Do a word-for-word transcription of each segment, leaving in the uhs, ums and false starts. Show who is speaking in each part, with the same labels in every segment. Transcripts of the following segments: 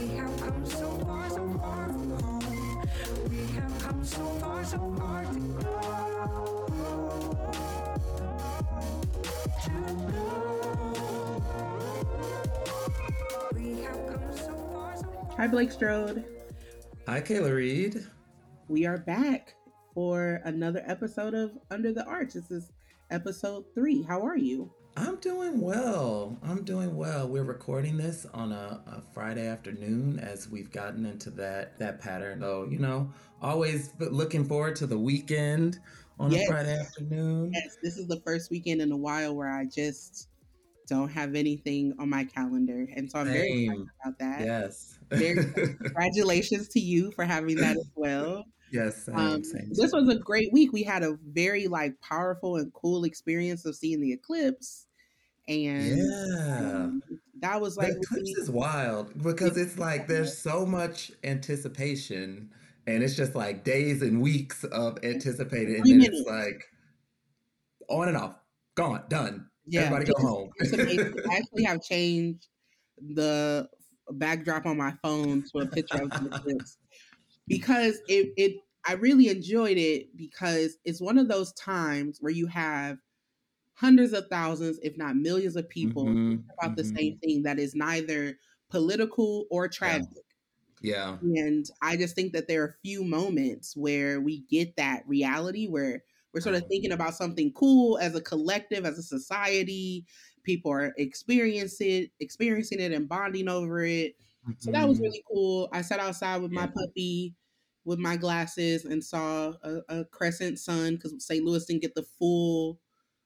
Speaker 1: have come so far, so far from home. We have come so far, so far to go. To go. We have come so far, so far.
Speaker 2: Hi, Blake Strode.
Speaker 3: Hi, Kayla Reed.
Speaker 2: We are back for another episode of Under the Arch. This is episode three. How are you?
Speaker 3: I'm doing well. I'm doing well. We're recording this on a, a Friday afternoon as we've gotten into that that pattern. Though, you know, always looking forward to the weekend on
Speaker 2: Yes.
Speaker 3: a Friday afternoon.
Speaker 2: Yes, this is the first weekend in a while where I just don't have anything on my calendar. And so I'm very
Speaker 3: Same.
Speaker 2: excited about that.
Speaker 3: Yes.
Speaker 2: Very congratulations to you for having that as well.
Speaker 3: Yes, same,
Speaker 2: Um,
Speaker 3: same.
Speaker 2: this was a great week. We had a very like powerful and cool experience of seeing the eclipse. And
Speaker 3: Yeah.
Speaker 2: um, that was like
Speaker 3: the eclipse
Speaker 2: really,
Speaker 3: is wild because it's like there's so much anticipation and it's just like days and weeks of anticipating, and
Speaker 2: Three
Speaker 3: then
Speaker 2: minutes.
Speaker 3: it's like on and off, gone, done.
Speaker 2: Yeah,
Speaker 3: Everybody go
Speaker 2: just
Speaker 3: home.
Speaker 2: anticipation. I actually have changed the backdrop on my phone to a picture of the eclipse because it, it I really enjoyed it because it's one of those times where you have hundreds of thousands, if not millions of people
Speaker 3: Mhm,
Speaker 2: about the
Speaker 3: mhm.
Speaker 2: same thing that is neither political or tragic.
Speaker 3: Yeah.
Speaker 2: And I just think that there are a few moments where we get that reality where we're sort of thinking about something cool as a collective, as a society. People are experiencing experiencing it and bonding over it. So that was
Speaker 3: Mhm.
Speaker 2: really cool. I sat outside with my
Speaker 3: Yeah.
Speaker 2: puppy with my glasses and saw a, a crescent sun because Saint Louis didn't get the full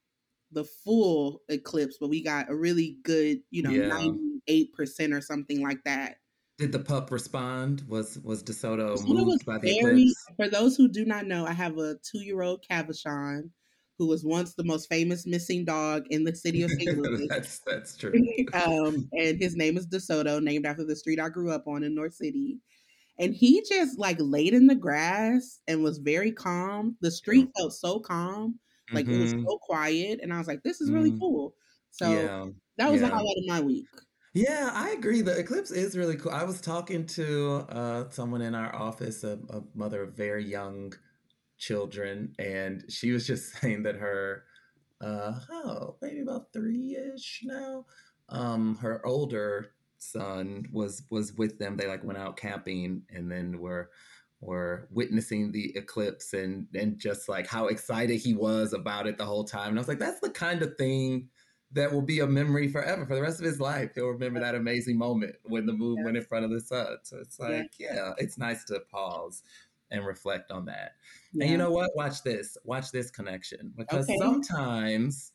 Speaker 2: the full eclipse, but we got a really good, you know,
Speaker 3: Yeah.
Speaker 2: ninety-eight percent or something like that.
Speaker 3: Did the pup respond? Was was DeSoto
Speaker 2: DeSoto
Speaker 3: moved
Speaker 2: was
Speaker 3: by the
Speaker 2: very,
Speaker 3: eclipse?
Speaker 2: for those who do not know, I have a two-year-old Cavachon who was once the most famous missing dog in the city of Saint Louis.
Speaker 3: that's that's true.
Speaker 2: um, and his name is DeSoto, named after the street I grew up on in North City. And he just like laid in the grass and was very calm. The street felt so calm, like it was
Speaker 3: Mhm.
Speaker 2: so quiet, and I was like, "This is really
Speaker 3: Mhm.
Speaker 2: cool." So
Speaker 3: Yeah.
Speaker 2: that was the
Speaker 3: Yeah.
Speaker 2: highlight of my week.
Speaker 3: Yeah, I agree. The eclipse is really cool. I was talking to uh, someone in our office, a, a mother of very young children, and she was just saying that her, uh, oh, maybe about three-ish now, um, her older son was was with them. They like went out camping, and then were were witnessing the eclipse, and and just like how excited he was about it the whole time. And I was like, that's the kind of thing that will be a memory forever for the rest of his life. He'll remember that amazing moment when the moon went in front of the sun. So it's like, yeah, yeah it's nice to pause and reflect on that. Yeah. And you know what? Watch this. Watch this connection. Because okay. sometimes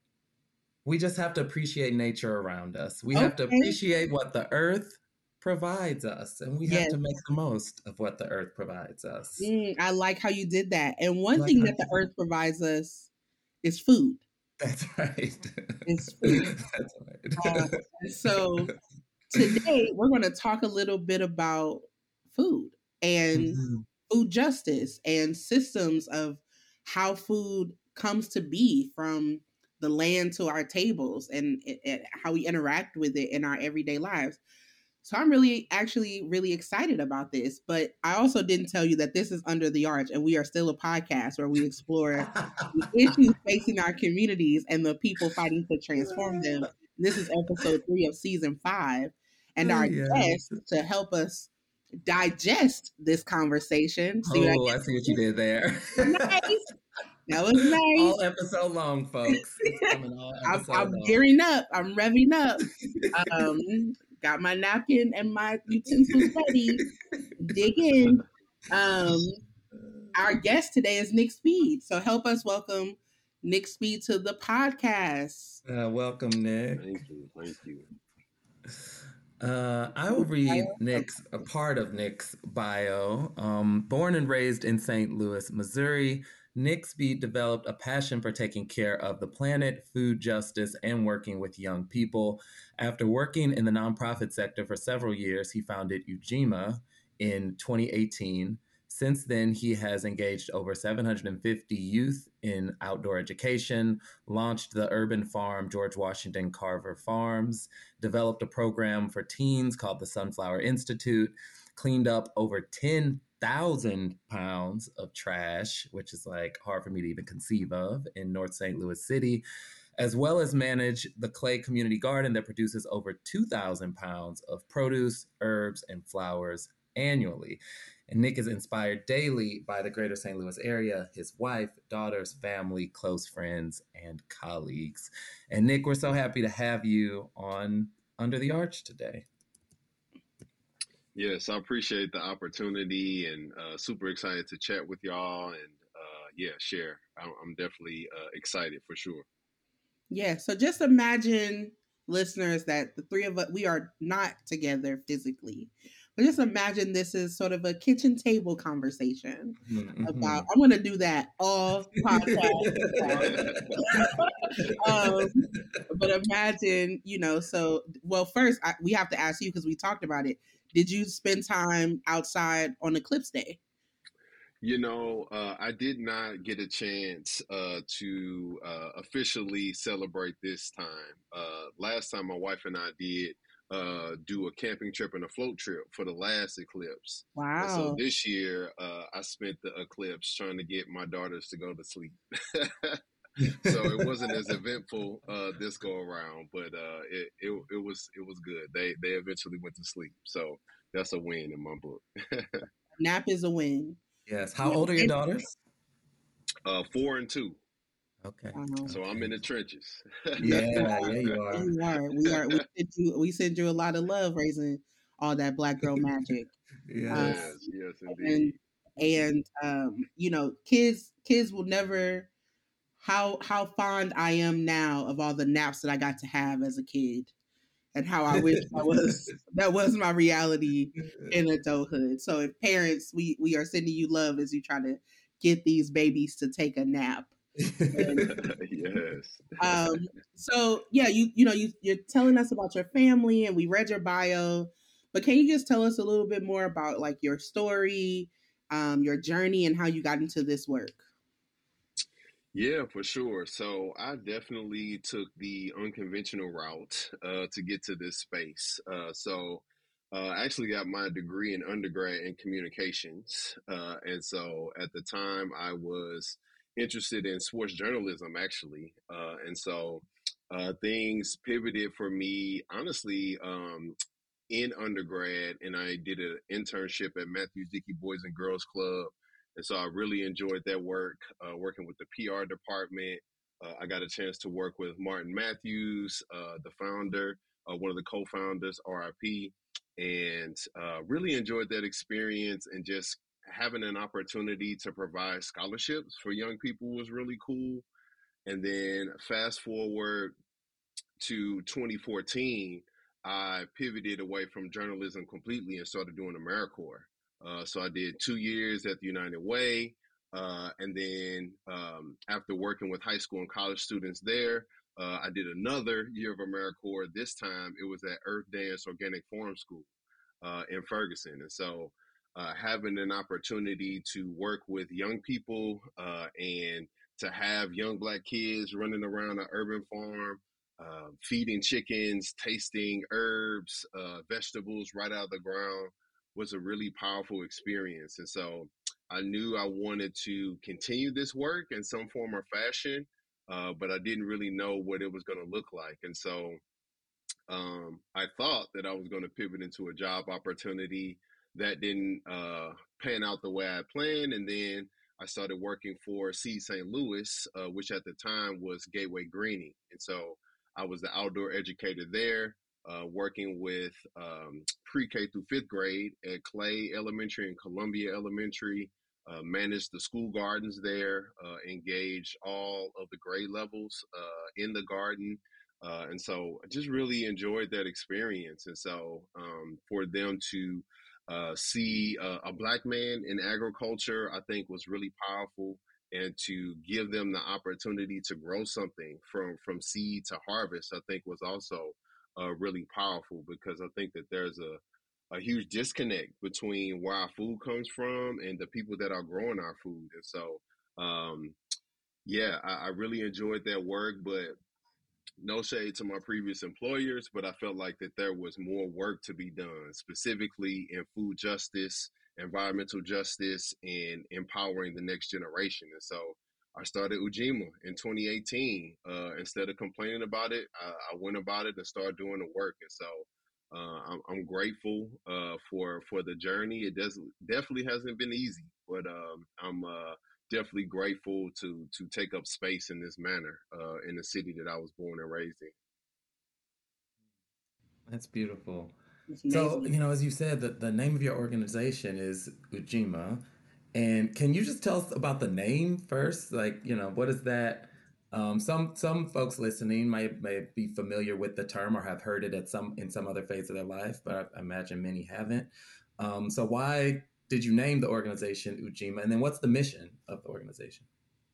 Speaker 3: we just have to appreciate nature around us. We okay. have to appreciate what the earth provides us, and we yes. have to make the most of what the earth provides us.
Speaker 2: Mm, I like how you did that. And one like thing that the earth provides us is food.
Speaker 3: That's right.
Speaker 2: It's food.
Speaker 3: That's right.
Speaker 2: Uh, so today we're going to talk a little bit about food and mm-hmm. food justice and systems of how food comes to be from the land to our tables and, and how we interact with it in our everyday lives. So I'm really, actually really excited about this, but I also didn't tell you that this is Under the Arch and we are still a podcast where we explore the issues facing our communities and the people fighting to transform them. This is episode three of season five. And our yes. guest to help us digest this conversation.
Speaker 3: See oh, I, I see what you did there.
Speaker 2: Nice. That was nice.
Speaker 3: All episode long, folks. All
Speaker 2: I'm, I'm long. gearing up. I'm revving up. Um, got my napkin and my utensils ready. Dig in. Um, our guest today is Nick Speed. So help us welcome Nick Speed to the podcast.
Speaker 3: Uh, welcome, Nick.
Speaker 4: Thank you. Thank you.
Speaker 3: Uh, I will read Nick's a part of Nick's bio. Um, born and raised in Saint Louis, Missouri, Nick Speed developed a passion for taking care of the planet, food justice, and working with young people. After working in the nonprofit sector for several years, he founded Ujima in twenty eighteen, Since then, he has engaged over seven hundred fifty youth in outdoor education, launched the urban farm George Washington Carver Farms, developed a program for teens called the Sunflower Institute, cleaned up over ten thousand pounds of trash, which is like hard for me to even conceive of, in North Saint Louis City, as well as manage the Clay Community Garden that produces over two thousand pounds of produce, herbs, and flowers annually. And Nick is inspired daily by the greater Saint Louis area, his wife, daughters, family, close friends, and colleagues. And Nick, we're so happy to have you on Under the Arch today.
Speaker 4: Yes, I appreciate the opportunity and uh, super excited to chat with y'all and uh, yeah, share. I'm, I'm definitely uh, excited for sure.
Speaker 2: Yeah, so just imagine, listeners, that the three of us, we are not together physically, but just imagine this is sort of a kitchen table conversation mm-hmm. about, I'm going to do that all podcast. um, but imagine, you know, so, well, first I, we have to ask you, because we talked about it. Did you spend time outside on Eclipse Day?
Speaker 4: You know, uh, I did not get a chance uh, to uh, officially celebrate this time. Uh, last time my wife and I did uh, do a camping trip and a float trip for the last eclipse.
Speaker 2: Wow.
Speaker 4: And so this year, uh, I spent the eclipse trying to get my daughters to go to sleep. So it wasn't as eventful uh, this go around, but uh, it, it it was it was good. They they eventually went to sleep. So that's a win in my book.
Speaker 2: Nap is a win.
Speaker 3: Yes. How old are your daughters?
Speaker 4: Uh, four and two.
Speaker 3: Okay.
Speaker 2: Uh-huh.
Speaker 4: So I'm in the trenches.
Speaker 3: Yeah, yeah, you are.
Speaker 2: You are. We are. We send you. We send you a lot of love, raising all that Black girl magic.
Speaker 4: Yes,
Speaker 2: uh,
Speaker 4: yes, yes, indeed.
Speaker 2: And, and um, you know, kids, kids will never. How how fond I am now of all the naps that I got to have as a kid, and how I wish I was that was my reality in adulthood. So if parents, we we are sending you love as you try to get these babies to take a nap. And,
Speaker 4: yes.
Speaker 2: Um, so yeah, you you know you you're telling us about your family, and we read your bio, but can you just tell us a little bit more about like your story, um, your journey, and how you got into this work?
Speaker 4: Yeah, for sure. So I definitely took the unconventional route uh, to get to this space. Uh, so uh, I actually got my degree in undergrad in communications. Uh, and so at the time I was interested in sports journalism, actually. Uh, and so uh, things pivoted for me, honestly, um, in undergrad. And I did an internship at Matthews Dickey Boys and Girls Club. And so I really enjoyed that work, uh, working with the P R department. Uh, I got a chance to work with Martin Matthews, uh, the founder, uh, one of the co-founders, R I P, and uh, really enjoyed that experience. And just having an opportunity to provide scholarships for young people was really cool. And then fast forward to twenty fourteen, I pivoted away from journalism completely and started doing AmeriCorps. Uh, so I did two years at the United Way. Uh, and then um, after working with high school and college students there, uh, I did another year of AmeriCorps. This time it was at Earth Dance Organic Farm School uh, in Ferguson. And so uh, having an opportunity to work with young people uh, and to have young Black kids running around an urban farm, uh, feeding chickens, tasting herbs, uh, vegetables right out of the ground was a really powerful experience. And so I knew I wanted to continue this work in some form or fashion, uh, but I didn't really know what it was going to look like. And so um, I thought that I was going to pivot into a job opportunity that didn't uh, pan out the way I planned. And then I started working for Seed Saint Louis, uh, which at the time was Gateway Greening. And so I was the outdoor educator there, uh, working with um, pre-K through fifth grade at Clay Elementary and Columbia Elementary, uh, managed the school gardens there, uh, engaged all of the grade levels uh, in the garden. Uh, and so I just really enjoyed that experience. And so um, for them to uh, see uh, a Black man in agriculture, I think was really powerful. And to give them the opportunity to grow something from, from seed to harvest, I think was also uh, really powerful, because I think that there's a, a huge disconnect between where our food comes from and the people that are growing our food. And so, um, yeah, I, I really enjoyed that work, but no shade to my previous employers, but I felt like that there was more work to be done, specifically in food justice, environmental justice, and empowering the next generation. And so I started Ujima in twenty eighteen. Uh, instead of complaining about it, I, I went about it and started doing the work. And so uh, I'm, I'm grateful uh, for for the journey. It does definitely hasn't been easy, but um, I'm uh, definitely grateful to to take up space in this manner uh, in the city that I was born and raised in.
Speaker 3: That's beautiful.
Speaker 2: It's
Speaker 3: So,
Speaker 2: amazing.
Speaker 3: you know, as you said, the, the name of your organization is Ujima. And can you just tell us about the name first? Like, you know, what is that? Um, some some folks listening might may be familiar with the term or have heard it at some in some other phase of their life, but I imagine many haven't. Um, so why did you name the organization Ujima? And then what's the mission of the organization?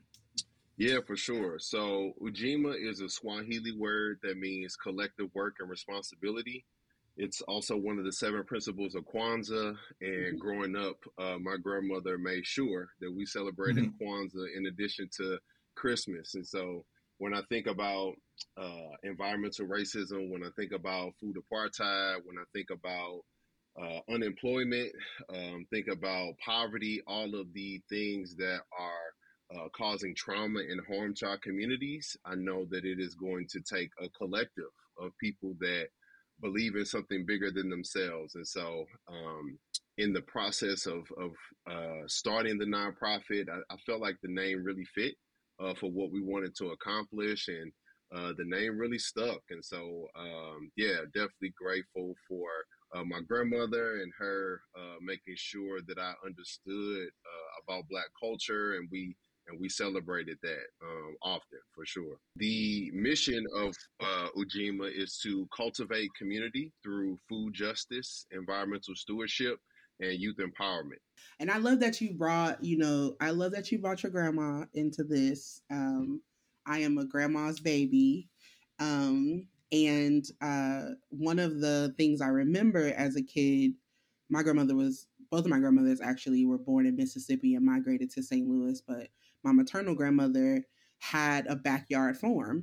Speaker 4: Yeah, for sure. So Ujima is a Swahili word that means collective work and responsibility. It's also one of the seven principles of Kwanzaa. And
Speaker 2: Mhm.
Speaker 4: growing up, uh, my grandmother made sure that we celebrated
Speaker 3: Mhm.
Speaker 4: Kwanzaa in addition to Christmas. And so when I think about uh, environmental racism, when I think about food apartheid, when I think about uh, unemployment, um, think about poverty, all of the things that are uh, causing trauma and harm to our communities, I know that it is going to take a collective of people that believe in something bigger than themselves. And so, um, in the process of, of uh, starting the nonprofit, I, I felt like the name really fit uh, for what we wanted to accomplish. And uh, the name really stuck. And so, um, yeah, definitely grateful for uh, my grandmother and her uh, making sure that I understood uh, about Black culture, and we and we celebrated that um, often for sure. The mission of uh, Ujima is to cultivate community through food justice, environmental stewardship, and youth empowerment.
Speaker 2: And I love that you brought, you know, I love that you brought your grandma into this. Um, I am a grandma's baby. Um, and uh, one of the things I remember as a kid, my grandmother was, both of my grandmothers actually were born in Mississippi and migrated to Saint Louis, but my maternal grandmother had a backyard farm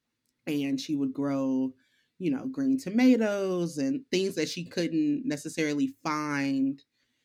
Speaker 2: and she would grow, you know, green tomatoes and things that she couldn't necessarily find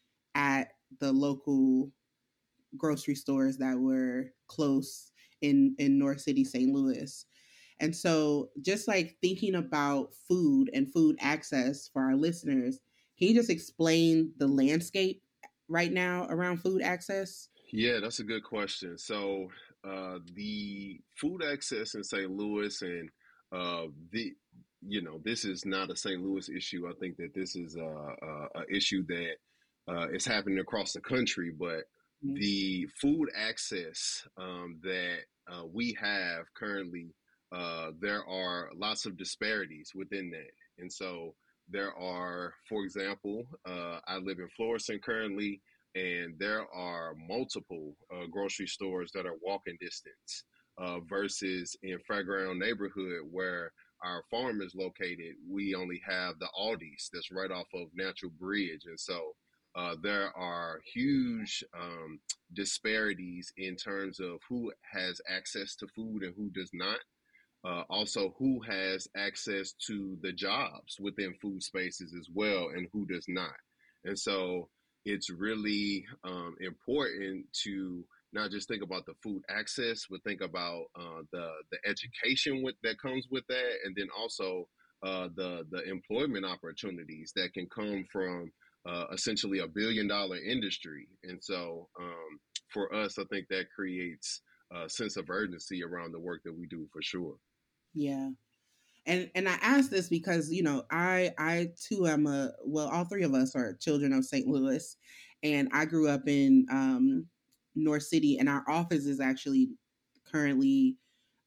Speaker 2: at the local grocery stores that were close in in North City, Saint Louis. And so just like thinking about food and food access for our listeners, can you just explain the landscape right now around food access?
Speaker 4: Yeah, that's a good question. So, uh, the food access in Saint Louis, and uh, the you know, this is not a Saint Louis issue. I think that this is a, a, a issue that uh, is happening across the country. But
Speaker 2: Mhm.
Speaker 4: the food access um, that uh, we have currently, uh, there are lots of disparities within that, and so there are, for example, uh, I live in Florissant currently, and there are multiple uh, grocery stores that are walking distance uh, versus in Fairground neighborhood where our farm is located, we only have the Aldi's that's right off of Natural Bridge. And so uh, there are huge um, disparities in terms of who has access to food and who does not. Uh, also, who has access to the jobs within food spaces as well, and who does not. And so, it's really um, important to not just think about the food access, but think about uh, the the education with, that comes with that, and then also uh, the the employment opportunities that can come from uh, essentially a billion dollar industry. And so, um, for us, I think that creates a sense of urgency around the work that we do for sure.
Speaker 2: Yeah. And and I ask this because, you know, I I too am a, well, all three of us are children of Saint Louis, and I grew up in um North City, and our office is actually currently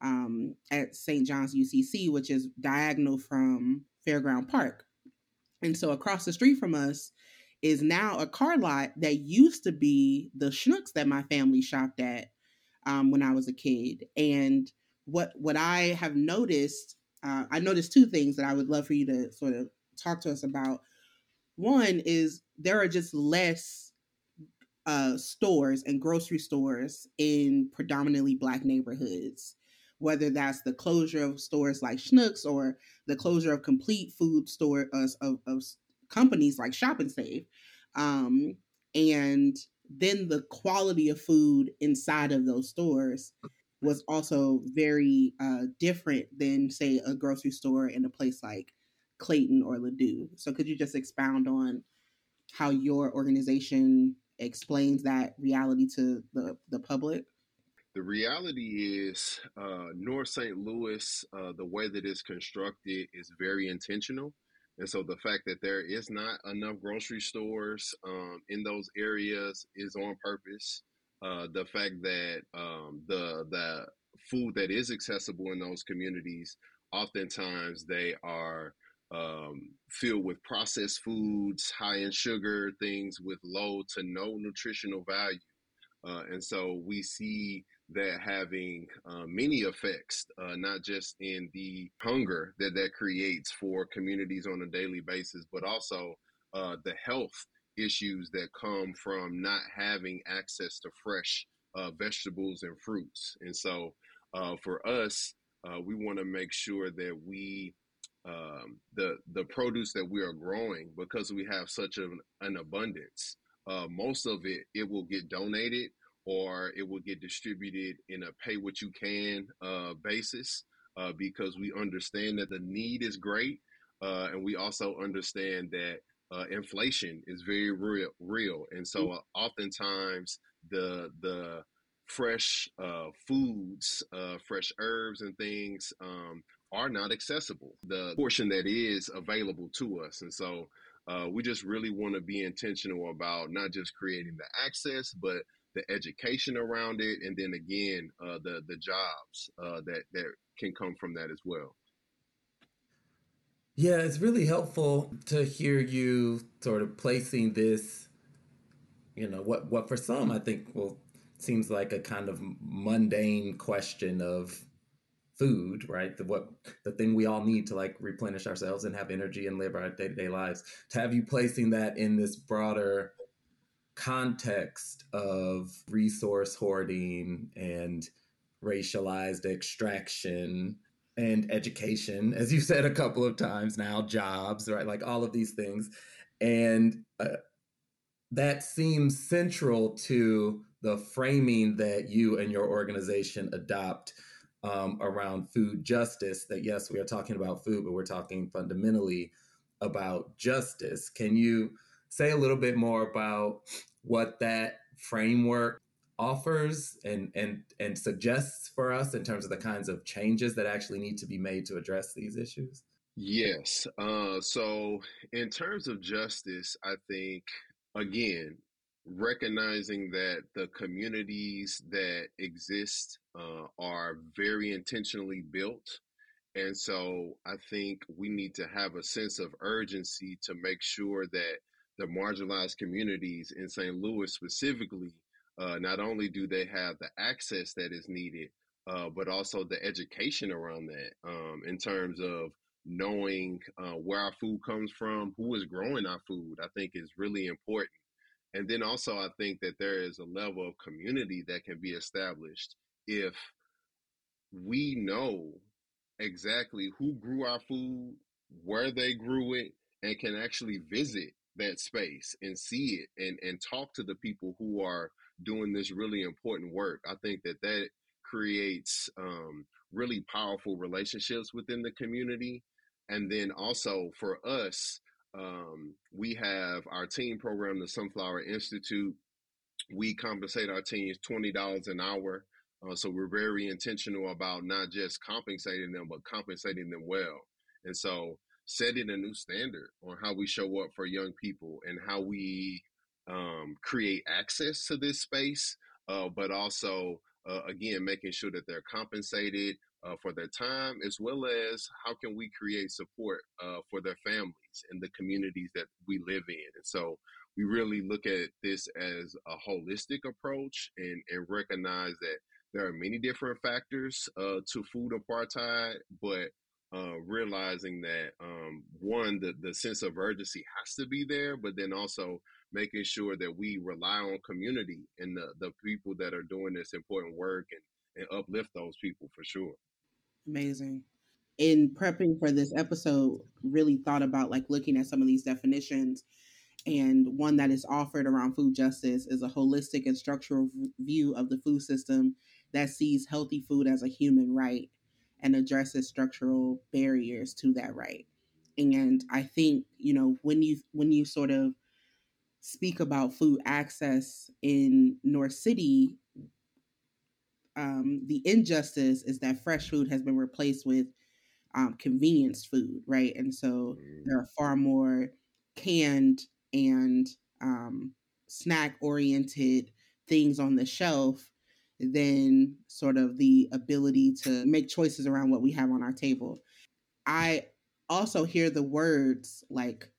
Speaker 2: um at Saint John's U C C, which is diagonal from Fairground Park. And so across the street from us is now a car lot that used to be the Schnucks that my family shopped at um, when I was a kid. And what what I have noticed, uh, I noticed two things that I would love for you to sort of talk to us about. One is there are just less uh, stores and grocery stores in predominantly Black neighborhoods, whether that's the closure of stores like Schnucks or the closure of complete food store uh, of, of companies like Shop and Save. Um, and then the quality of food inside of those stores was also very uh, different than, say, a grocery store in a place like Clayton or Ladue. So, could you just expound on how your organization explains that reality to the, the public?
Speaker 4: The reality is, uh, North Saint Louis, uh, the way that it's constructed is very intentional. And so the fact that there is not enough grocery stores um, in those areas is on purpose. Uh, the fact that um, the the food that is accessible in those communities, oftentimes they are um, filled with processed foods, high in sugar, things with low to no nutritional value. Uh, and so we see that having uh, many effects, uh, not just in the hunger that that creates for communities on a daily basis, but also uh, the health issues that come from not having access to fresh uh, vegetables and fruits. And so uh, for us, uh, we want to make sure that we um, the the produce that we are growing, because we have such an, an abundance, uh, most of it it will get donated or it will get distributed in a pay what you can uh, basis, uh, because we understand that the need is great, uh, and we also understand that uh, inflation is very real, real, and so uh, oftentimes the the fresh uh, foods, uh, fresh herbs and things um, are not accessible. The portion that is available to us, and so uh, we just really want to be intentional about not just creating the access, but the education around it, and then again, uh, the the jobs uh, that that can come from that as well.
Speaker 3: Yeah, it's really helpful to hear you sort of placing this, you know, what what for some I think well seems like a kind of mundane question of food, right? The what the thing we all need to like replenish ourselves and have energy and live our day-to-day lives. To have you placing that in this broader context of resource hoarding and racialized extraction and education, as you said a couple of times now, jobs, right? Like all of these things. And uh, that seems central to the framing that you and your organization adopt um, around food justice. That yes, we are talking about food, but we're talking fundamentally about justice. Can you say a little bit more about what that framework offers and and and suggests for us in terms of the kinds of changes that actually need to be made to address these issues?
Speaker 4: Yes. Uh, so, in terms of justice, I think, again, recognizing that the communities that exist uh, are very intentionally built. And so I think we need to have a sense of urgency to make sure that the marginalized communities in Saint Louis specifically, uh, not only do they have the access that is needed, uh, but also the education around that, um, in terms of knowing uh, where our food comes from, who is growing our food, I think is really important. And then also, I think that there is a level of community that can be established if we know exactly who grew our food, where they grew it, and can actually visit that space and see it and, and talk to the people who are doing this really important work. I think that that creates um, really powerful relationships within the community. And then also for us, um, we have our team program, the Sunflower Institute. We compensate our teams twenty dollars an hour. Uh, so we're very intentional about not just compensating them, but compensating them well. And so setting a new standard on how we show up for young people and how we um, create access to this space, uh, but also, uh, again, making sure that they're compensated uh, for their time, as well as how can we create support uh, for their families and the communities that we live in. And so we really look at this as a holistic approach and, and recognize that there are many different factors uh, to food apartheid, but uh, realizing that um, one, the, the sense of urgency has to be there, but then also making sure that we rely on community and the, the people that are doing this important work and, and uplift those people for sure.
Speaker 2: Amazing. In prepping for this episode, really thought about like looking at some of these definitions. And one that is offered around food justice is a holistic and structural view of the food system that sees healthy food as a human right and addresses structural barriers to that right. And I think, you know, when you when you sort of speak about food access in North City, um, the injustice is that fresh food has been replaced with um, convenience food, right? And so there are far more canned and um, snack oriented things on the shelf than sort of the ability to make choices around what we have on our table. I also hear the words like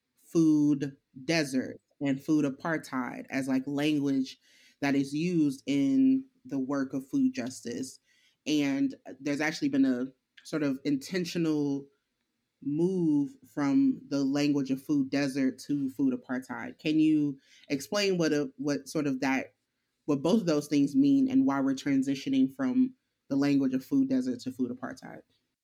Speaker 2: food desert and food apartheid as like language that is used in the work of food justice. And there's actually been a sort of intentional move from the language of food desert to food apartheid. Can you explain what a what sort of that what both of those things mean and why we're transitioning from the language of food desert to food apartheid?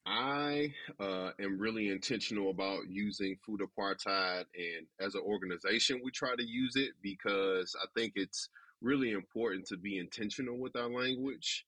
Speaker 4: I uh, am really intentional about using food apartheid, and as an organization, we try to use it because I think it's really important to be intentional with our language.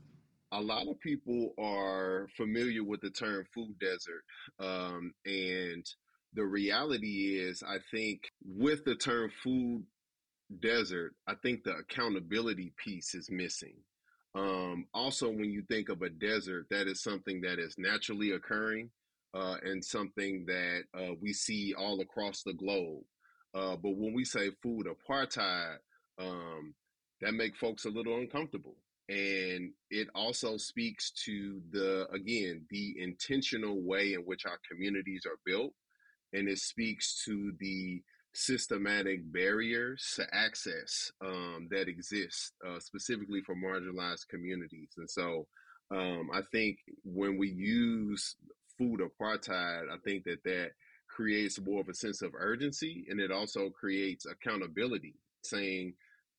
Speaker 4: A lot of people are familiar with the term food desert, um, and the reality is, I think with the term food desert, I think the accountability piece is missing. Um, also, when you think of a desert, that is something that is naturally occurring uh, and something that uh, we see all across the globe. Uh, but when we say food apartheid, um, that makes folks a little uncomfortable. And it also speaks to the, again, the intentional way in which our communities are built. And it speaks to the systematic barriers to access um, that exist uh, specifically for marginalized communities. And so um, I think when we use food apartheid, I think that that creates more of a sense of urgency, and it also creates accountability, saying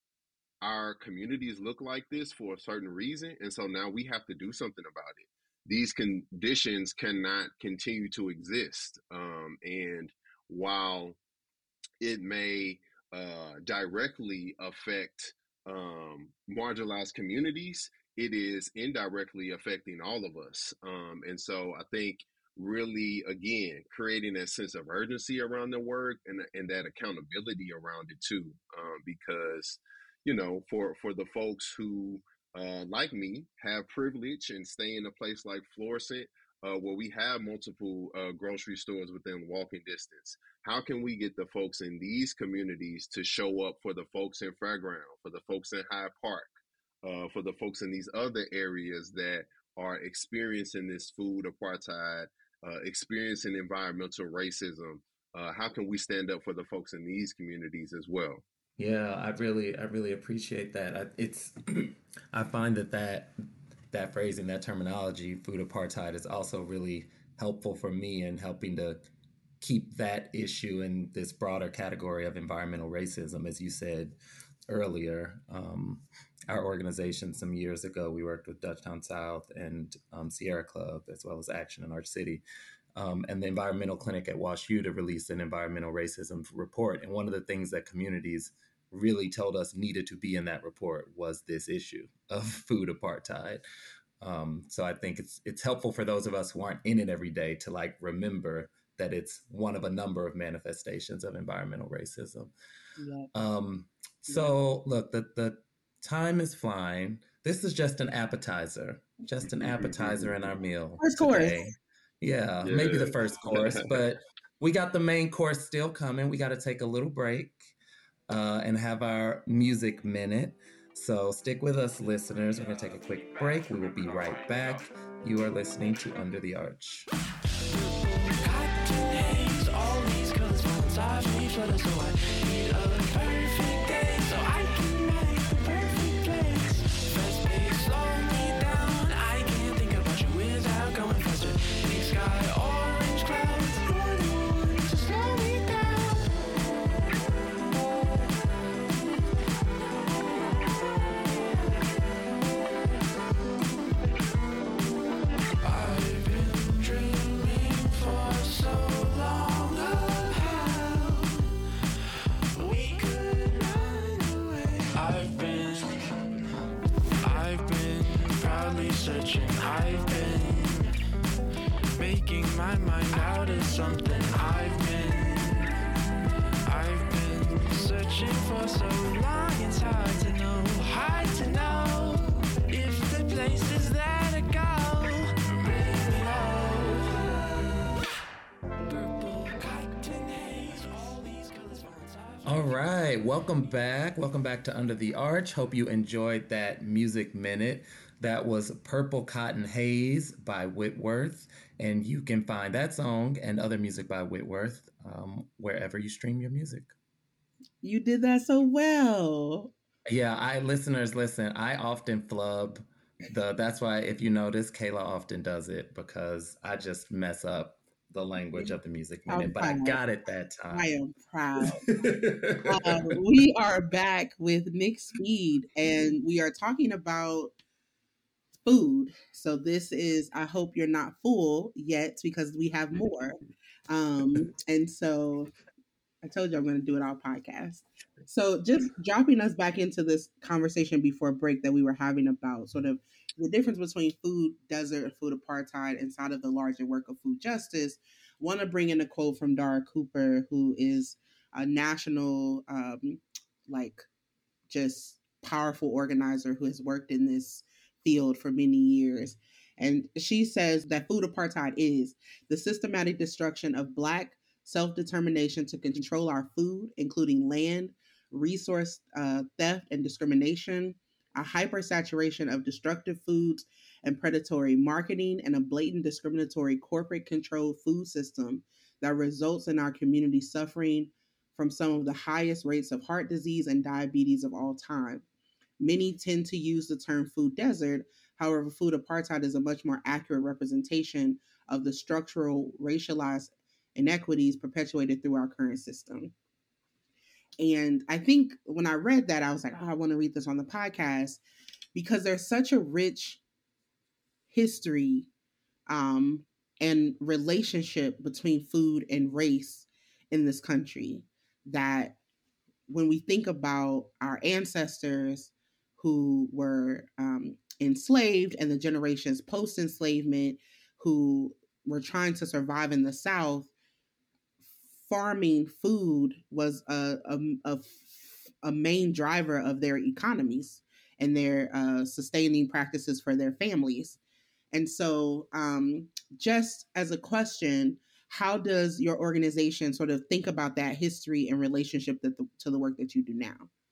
Speaker 4: our communities look like this for a certain reason, and so now we have to do something about it. These conditions cannot continue to exist. Um, and while it may uh, directly affect um, marginalized communities, it is indirectly affecting all of us. Um, and so I think really, again, creating that sense of urgency around the work and, and that accountability around it too, um, because, you know, for, for the folks who, uh, like me, have privilege and stay in a place like Florissant, uh, where we have multiple uh, grocery stores within walking distance, how can we get the folks in these communities to show up for the folks in Fairground, for the folks in Hyde Park, uh, for the folks in these other areas that are experiencing this food apartheid, uh, experiencing environmental racism? Uh, how can we stand up for the folks in these communities as well?
Speaker 3: Yeah, I really, I really appreciate that. I, it's, I find that that that phrasing, that terminology, food apartheid, is also really helpful for me in helping to keep that issue in this broader category of environmental racism. As you said earlier, um, our organization some years ago, we worked with Dutchtown South and um, Sierra Club, as well as Action in Arch City. Um, and the environmental clinic at WashU to release an environmental racism report. And one of the things that communities really told us needed to be in that report was this issue of food apartheid. Um, so I think it's it's helpful for those of us who aren't in it every day to like remember that it's one of a number of manifestations of environmental racism. Yeah. Um, so yeah. Look, the, the time is flying. This is just an appetizer, just an appetizer in our meal
Speaker 2: First
Speaker 3: today.
Speaker 2: course.
Speaker 3: Yeah, yeah, maybe the first course, but we got the main course still coming. We got to take a little break uh, and have our music minute. So stick with us, listeners. We're going to take a quick break. We will be right back. You are listening to Under the Arch.
Speaker 1: Slow me down, I can't think about you without going faster. Things my mind out of something I've been, I've been searching for so long. It's hard to know, hard to know if the places that I go really love. Purple cotton haze, all these colors fall inside.
Speaker 3: All right, welcome back. Welcome back to Under the Arch. Hope you enjoyed that music minute. That was Purple Cotton Haze by Whitworth. And you can find that song and other music by Whitworth um, wherever you stream your music.
Speaker 2: You did that so well.
Speaker 3: Yeah, I listeners, listen, I often flub the, that's why if you notice, Kayla often does it because I just mess up the language of the music minute,
Speaker 2: I'm
Speaker 3: but I
Speaker 2: proud.
Speaker 3: got it that time.
Speaker 2: I am proud. uh, we are back with Nick Speed, and we are talking about food. So this is, I hope you're not full yet because we have more. Um, and so I told you I'm going to do it all podcast. So just dropping us back into this conversation before break that we were having about sort of the difference between food desert and food apartheid inside of the larger work of food justice. Want to bring in a quote from Dara Cooper, who is a national, um, like, just powerful organizer who has worked in this field for many years. And she says that food apartheid is the systematic destruction of Black self-determination to control our food, including land, resource uh, theft and discrimination, a hypersaturation of destructive foods and predatory marketing, and a blatant discriminatory corporate controlled food system that results in our community suffering from some of the highest rates of heart disease and diabetes of all time. Many tend to use the term food desert. However, food apartheid is a much more accurate representation of the structural racialized inequities perpetuated through our current system. And I think when I read that, I was like, oh, I want to read this on the podcast because there's such a rich history um, and relationship between food and race in this country that when we think about our ancestors who were um, enslaved and the generations post-enslavement who were trying to survive in the South, farming food was a, a, a, a main driver of their economies and their uh, sustaining practices for their families. And so um, just as a question, how does your organization sort of think about that history and relationship that the, to the work that you do now?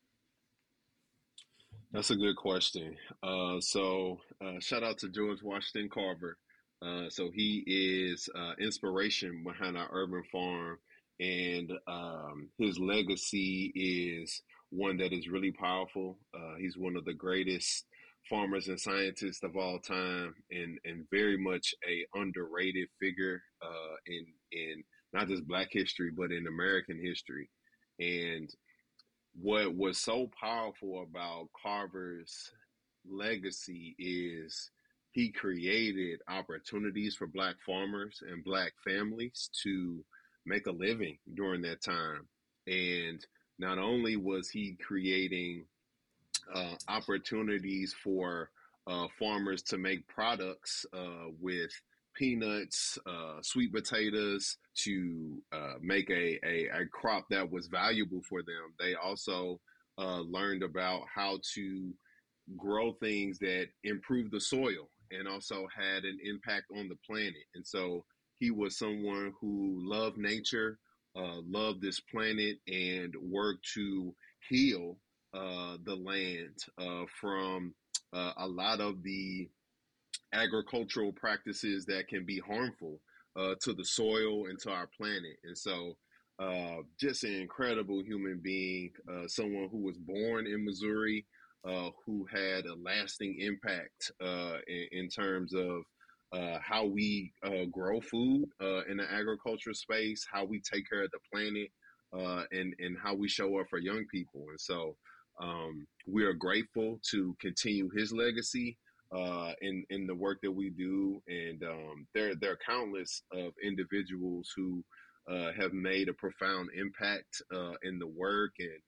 Speaker 4: That's a good question. Uh, so uh, shout out to George Washington Carver. Uh, so he is uh, inspiration behind our urban farm, and um, his legacy is one that is really powerful. Uh, he's one of the greatest farmers and scientists of all time, and and very much a underrated figure uh, in in not just Black history but in American history. And what was so powerful about Carver's legacy is he created opportunities for Black farmers and Black families to make a living during that time. And not only was he creating uh, opportunities for uh, farmers to make products uh, with peanuts, uh, sweet potatoes, to uh, make a, a, a crop that was valuable for them. They also uh, learned about how to grow things that improve the soil and also had an impact on the planet. And so he was someone who loved nature, uh, loved this planet, and worked to heal uh, the land uh, from uh, a lot of the agricultural practices that can be harmful uh, to the soil and to our planet. And so uh, just an incredible human being, uh, someone who was born in Missouri, uh, who had a lasting impact uh, in, in terms of uh, how we uh, grow food uh, in the agriculture space, how we take care of the planet, uh, and, and how we show up for young people. And so um, we are grateful to continue his legacy uh, in, in the work that we do. And um, there, there are countless of individuals who uh, have made a profound impact uh, in the work. And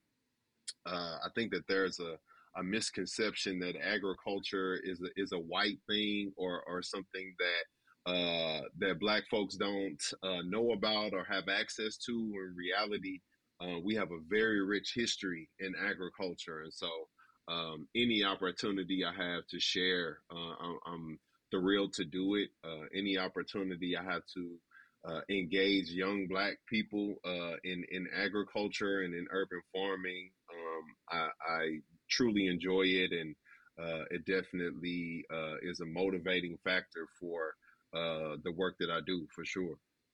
Speaker 4: uh, I think that there's a, a misconception that agriculture is a, is a white thing or, or something that uh, that Black folks don't uh, know about or have access to. In reality, uh, we have a very rich history in agriculture. And so um, any opportunity I have to share, uh, I'm, I'm thrilled to do it. Uh, any opportunity I have to uh, engage young Black people uh, in, in agriculture and in urban farming, um, I, I truly enjoy it. And uh, it definitely uh, is a motivating factor for uh, the work that I do, for sure.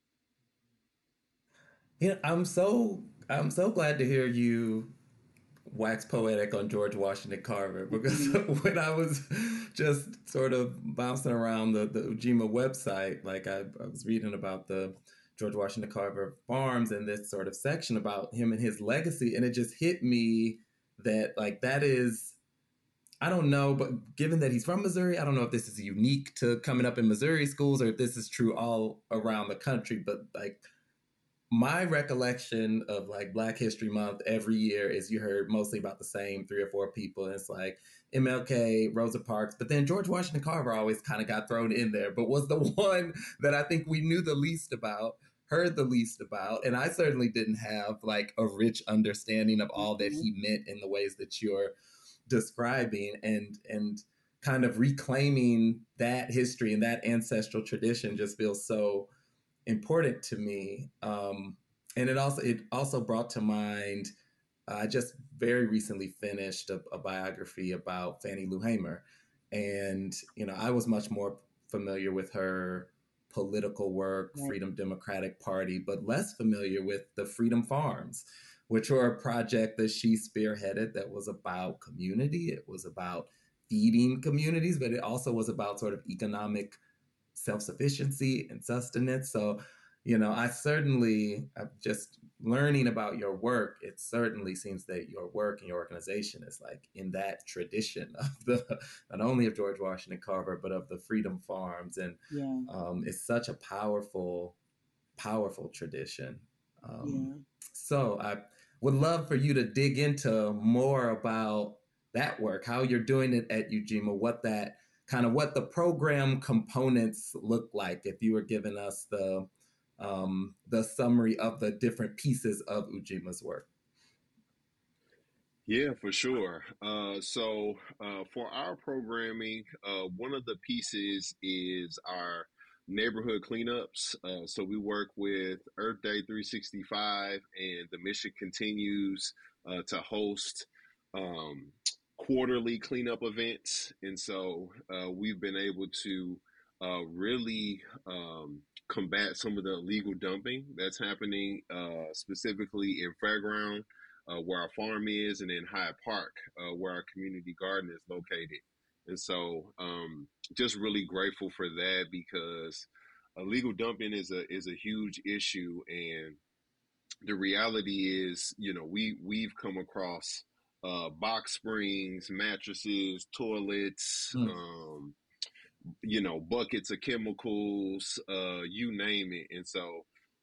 Speaker 3: Yeah, I'm so I'm so glad to hear you wax poetic on George Washington Carver, because when I was just sort of bouncing around the, the Ujima website, like I, I was reading about the George Washington Carver farms and this sort of section about him and his legacy, and it just hit me that like that is, I don't know, but given that he's from Missouri, I don't know if this is unique to coming up in Missouri schools or if this is true all around the country, but like my recollection of like Black History Month every year is you heard mostly about the same three or four people. And it's like M L K, Rosa Parks, but then George Washington Carver always kind of got thrown in there, but was the one that I think we knew the least about, heard the least about. And I certainly didn't have like a rich understanding of all that he meant in the ways that you're describing, and, and kind of reclaiming that history and that ancestral tradition just feels so important to me. Um, and it also it also brought to mind, uh, I just very recently finished a, a biography about Fannie Lou Hamer. And, you know, I was much more familiar with her political work, right. Freedom Democratic Party, but less familiar with the Freedom Farms, which were a project that she spearheaded that was about community. It was about feeding communities, but it also was about sort of economic self-sufficiency and sustenance. So, you know, I certainly, I'm just learning about your work, it certainly seems that your work and your organization is like in that tradition of the, not only of George Washington Carver, but of the Freedom Farms. And yeah. um, it's such a powerful, powerful tradition. Um, yeah. So I would love for you to dig into more about that work, how you're doing it at Ujima, what that kind of what the program components look like, if you were giving us the um, the summary of the different pieces of Ujima's work.
Speaker 4: Yeah, for sure. Uh, so uh, for our programming, uh, one of the pieces is our neighborhood cleanups. Uh, so we work with Earth Day three sixty-five, and the mission continues uh, to host um, quarterly cleanup events. And so uh, we've been able to uh, really um, combat some of the illegal dumping that's happening uh, specifically in Fairground, uh, where our farm is, and in Hyde Park, uh, where our community garden is located. And so um, just really grateful for that, because illegal dumping is a is a huge issue. And the reality is, you know, we, we've come across uh, box springs, mattresses, toilets, mm. um, you know, buckets of chemicals, uh, you name it. And so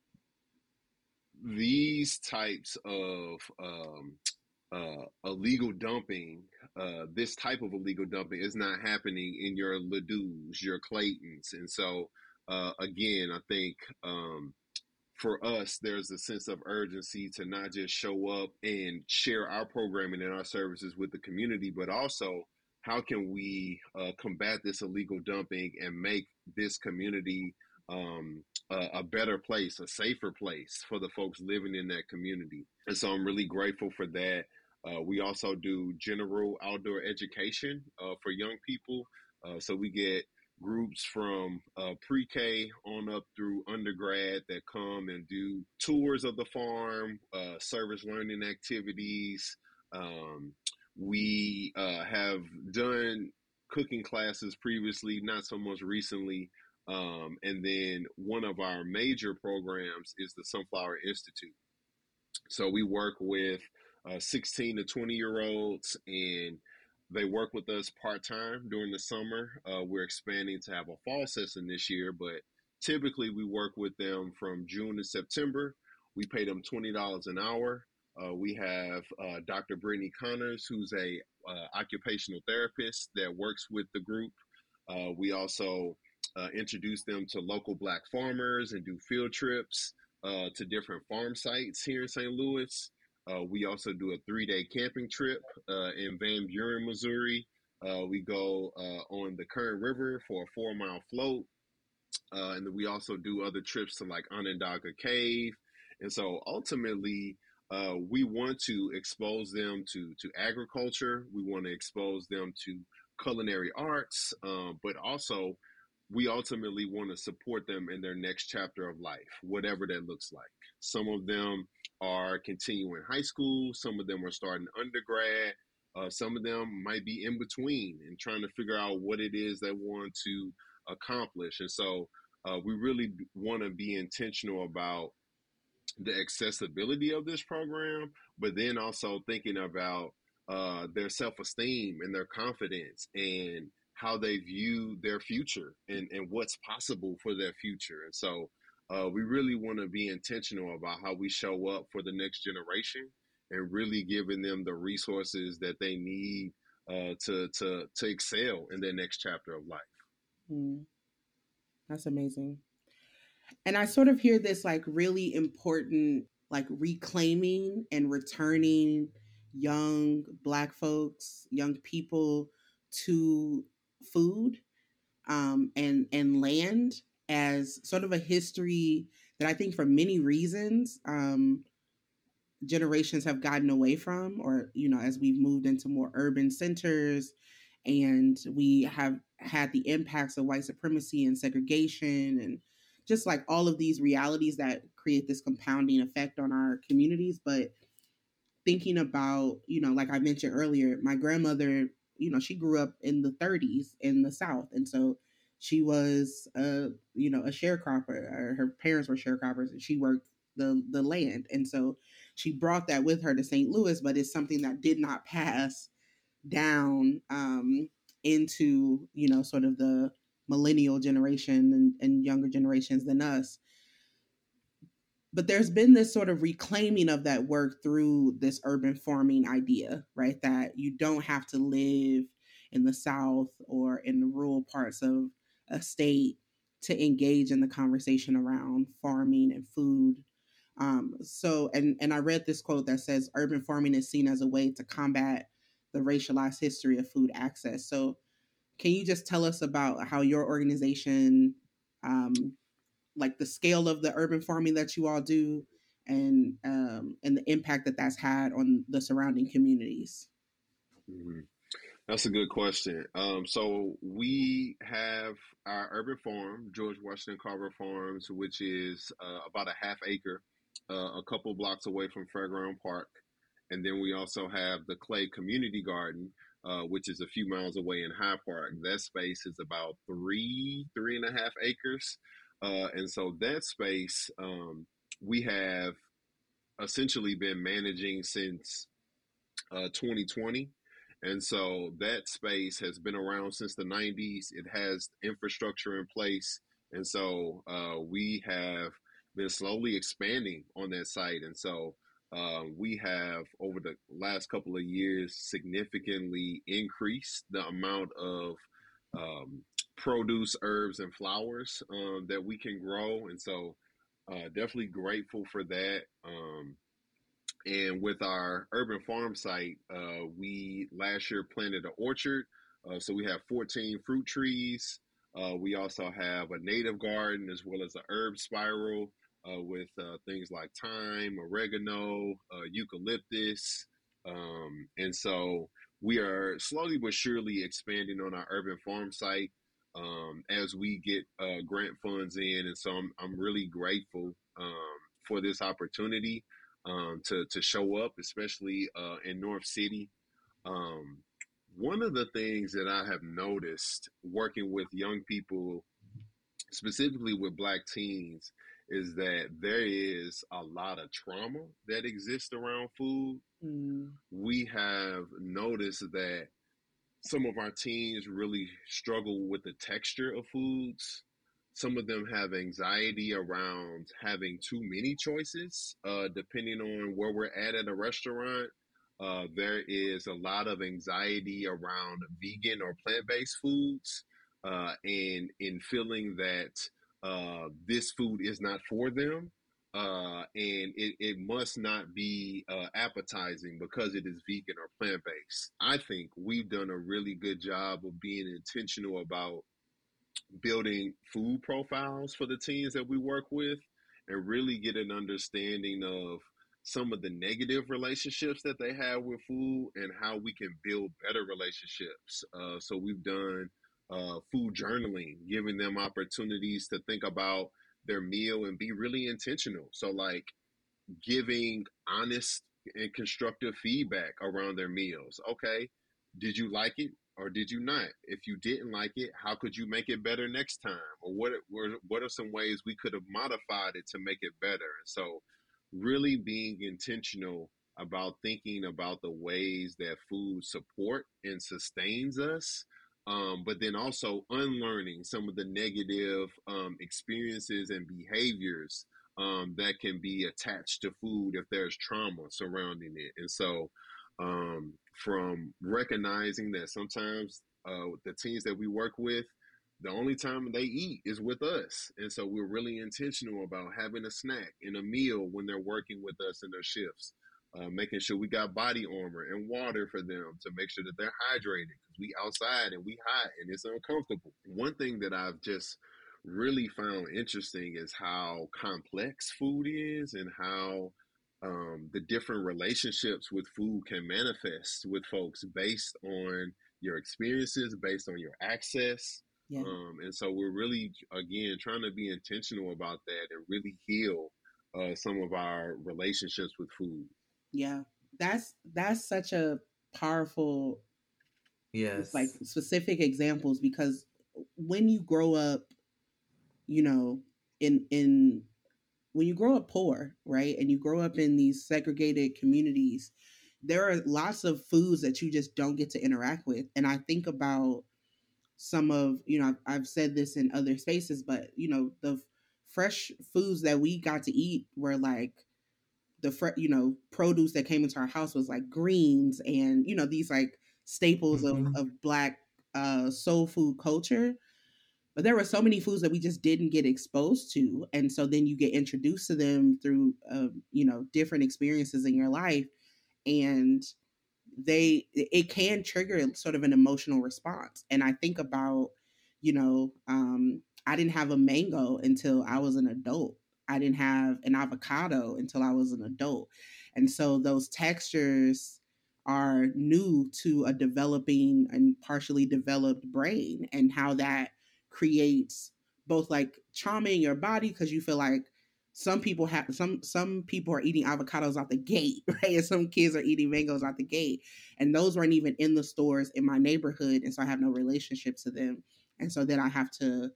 Speaker 4: these types of um, uh, illegal dumping, uh, this type of illegal dumping is not happening in your Ledoux, your Claytons. And so, uh, again, I think um, for us, there's a sense of urgency to not just show up and share our programming and our services with the community, but also how can we uh, combat this illegal dumping and make this community um, a, a better place, a safer place for the folks living in that community. And so I'm really grateful for that. Uh, we also do general outdoor education uh, for young people. Uh, so we get groups from uh, pre-K on up through undergrad that come and do tours of the farm, uh, service learning activities. Um, we uh, have done cooking classes previously, not so much recently. Um, and then one of our major programs is the Sunflower Institute. So we work with uh, sixteen to twenty year olds, and they work with us part-time during the summer. Uh, we're expanding to have a fall session this year, but typically we work with them from June to September. We pay them twenty dollars an hour. Uh, we have uh, Doctor Brittany Connors, who's a uh, occupational therapist that works with the group. Uh, we also uh, introduce them to local Black farmers and do field trips uh, to different farm sites here in Saint Louis. Uh, we also do a three-day camping trip uh, in Van Buren, Missouri. Uh, we go uh, on the Kern River for a four-mile float. Uh, and then we also do other trips to like Onondaga Cave. And so ultimately, uh, we want to expose them to, to agriculture. We want to expose them to culinary arts, uh, but also we ultimately want to support them in their next chapter of life, whatever that looks like. Some of them are continuing high school. Some of them are starting undergrad. Uh, some of them might be in between and trying to figure out what it is they want to accomplish. And so uh, we really want to be intentional about the accessibility of this program, but then also thinking about uh, their self-esteem and their confidence and how they view their future and, and what's possible for their future. And so uh, we really want to be intentional about how we show up for the next generation and really giving them the resources that they need uh, to, to, to excel in their next chapter of life.
Speaker 2: Mm. That's amazing. And I sort of hear this like really important, like reclaiming and returning young Black folks, young people to food um, and and land as sort of a history that I think for many reasons um, generations have gotten away from, or you know, as we've moved into more urban centers and we have had the impacts of white supremacy and segregation and just like all of these realities that create this compounding effect on our communities. But thinking about, you know, like I mentioned earlier, my grandmother, you know, she grew up in the thirties in the South. And so she was, a, you know, a sharecropper, or her parents were sharecroppers, and she worked the, the land. And so she brought that with her to Saint Louis, but it's something that did not pass down um, into, you know, sort of the millennial generation and, and younger generations than us. But there's been this sort of reclaiming of that work through this urban farming idea, right? That you don't have to live in the South or in the rural parts of a state to engage in the conversation around farming and food. Um, so, and, and I read this quote that says, urban farming is seen as a way to combat the racialized history of food access. So can you just tell us about how your organization, um, like the scale of the urban farming that you all do, and um, and the impact that that's had on the surrounding communities?
Speaker 4: Mm-hmm. That's a good question. Um, so we have our urban farm, George Washington Carver Farms, which is uh, about a half acre, uh, a couple blocks away from Fairground Park. And then we also have the Clay Community Garden, uh, which is a few miles away in High Park. That space is about three, three and a half acres. Uh, and so that space um, we have essentially been managing since uh, twenty twenty. And so that space has been around since the nineties. It has infrastructure in place. And so uh, we have been slowly expanding on that site. And so uh, we have, over the last couple of years, significantly increased the amount of um, produce, herbs, and flowers um, that we can grow. And so uh, definitely grateful for that. Um, And with our urban farm site, uh, we last year planted an orchard. Uh, so we have fourteen fruit trees. Uh, we also have a native garden as well as a herb spiral uh, with uh, things like thyme, oregano, uh, eucalyptus. Um, and so we are slowly but surely expanding on our urban farm site um, as we get uh, grant funds in. And so I'm, I'm really grateful um, for this opportunity. Um, to, to show up, especially uh, in North City. Um, one of the things that I have noticed working with young people, specifically with Black teens, is that there is a lot of trauma that exists around food. Mm. We have noticed that some of our teens really struggle with the texture of foods. Some of them have anxiety around having too many choices, uh, depending on where we're at at a restaurant. Uh, there is a lot of anxiety around vegan or plant-based foods. uh, and in feeling that uh, this food is not for them, uh, and it, it must not be uh, appetizing because it is vegan or plant based. I think we've done a really good job of being intentional about building food profiles for the teams that we work with and really get an understanding of some of the negative relationships that they have with food and how we can build better relationships. Uh, so we've done uh, food journaling, giving them opportunities to think about their meal and be really intentional. So, like, giving honest and constructive feedback around their meals. Okay, did you like it or did you not? If you didn't like it, how could you make it better next time? Or what were what are some ways we could have modified it to make it better? And so really being intentional about thinking about the ways that food support and sustains us, um, but then also unlearning some of the negative um, experiences and behaviors um, that can be attached to food if there's trauma surrounding it. And so, um, from recognizing that sometimes uh, the teams that we work with, the only time they eat is with us. And so we're really intentional about having a snack and a meal when they're working with us in their shifts, uh, making sure we got body armor and water for them to make sure that they're hydrated because we outside and we hot and it's uncomfortable. One thing that I've just really found interesting is how complex food is and how um, the different relationships with food can manifest with folks based on your experiences, based on your access.
Speaker 2: Yeah.
Speaker 4: Um, and so we're really, again, trying to be intentional about that and really heal uh, some of our relationships with food.
Speaker 2: Yeah, that's that's such a powerful,
Speaker 3: yes,
Speaker 2: like specific examples, because when you grow up, you know, in in when you grow up poor, right, and you grow up in these segregated communities, there are lots of foods that you just don't get to interact with. And I think about some of, you know, I've, I've said this in other spaces, but, you know, the f- fresh foods that we got to eat were like the, fre- you know, produce that came into our house was like greens and, you know, these like staples
Speaker 3: mm-hmm.
Speaker 2: of, of Black uh, soul food culture. But there were so many foods that we just didn't get exposed to. And so then you get introduced to them through, uh, you know, different experiences in your life. And they it can trigger sort of an emotional response. And I think about, you know, um, I didn't have a mango until I was an adult. I didn't have an avocado until I was an adult. And so those textures are new to a developing and partially developed brain, and how that creates both like trauma in your body because you feel like some people have some some people are eating avocados out the gate, right? And some kids are eating mangoes out the gate. And those weren't even in the stores in my neighborhood. And so I have no relationship to them. And so then I have to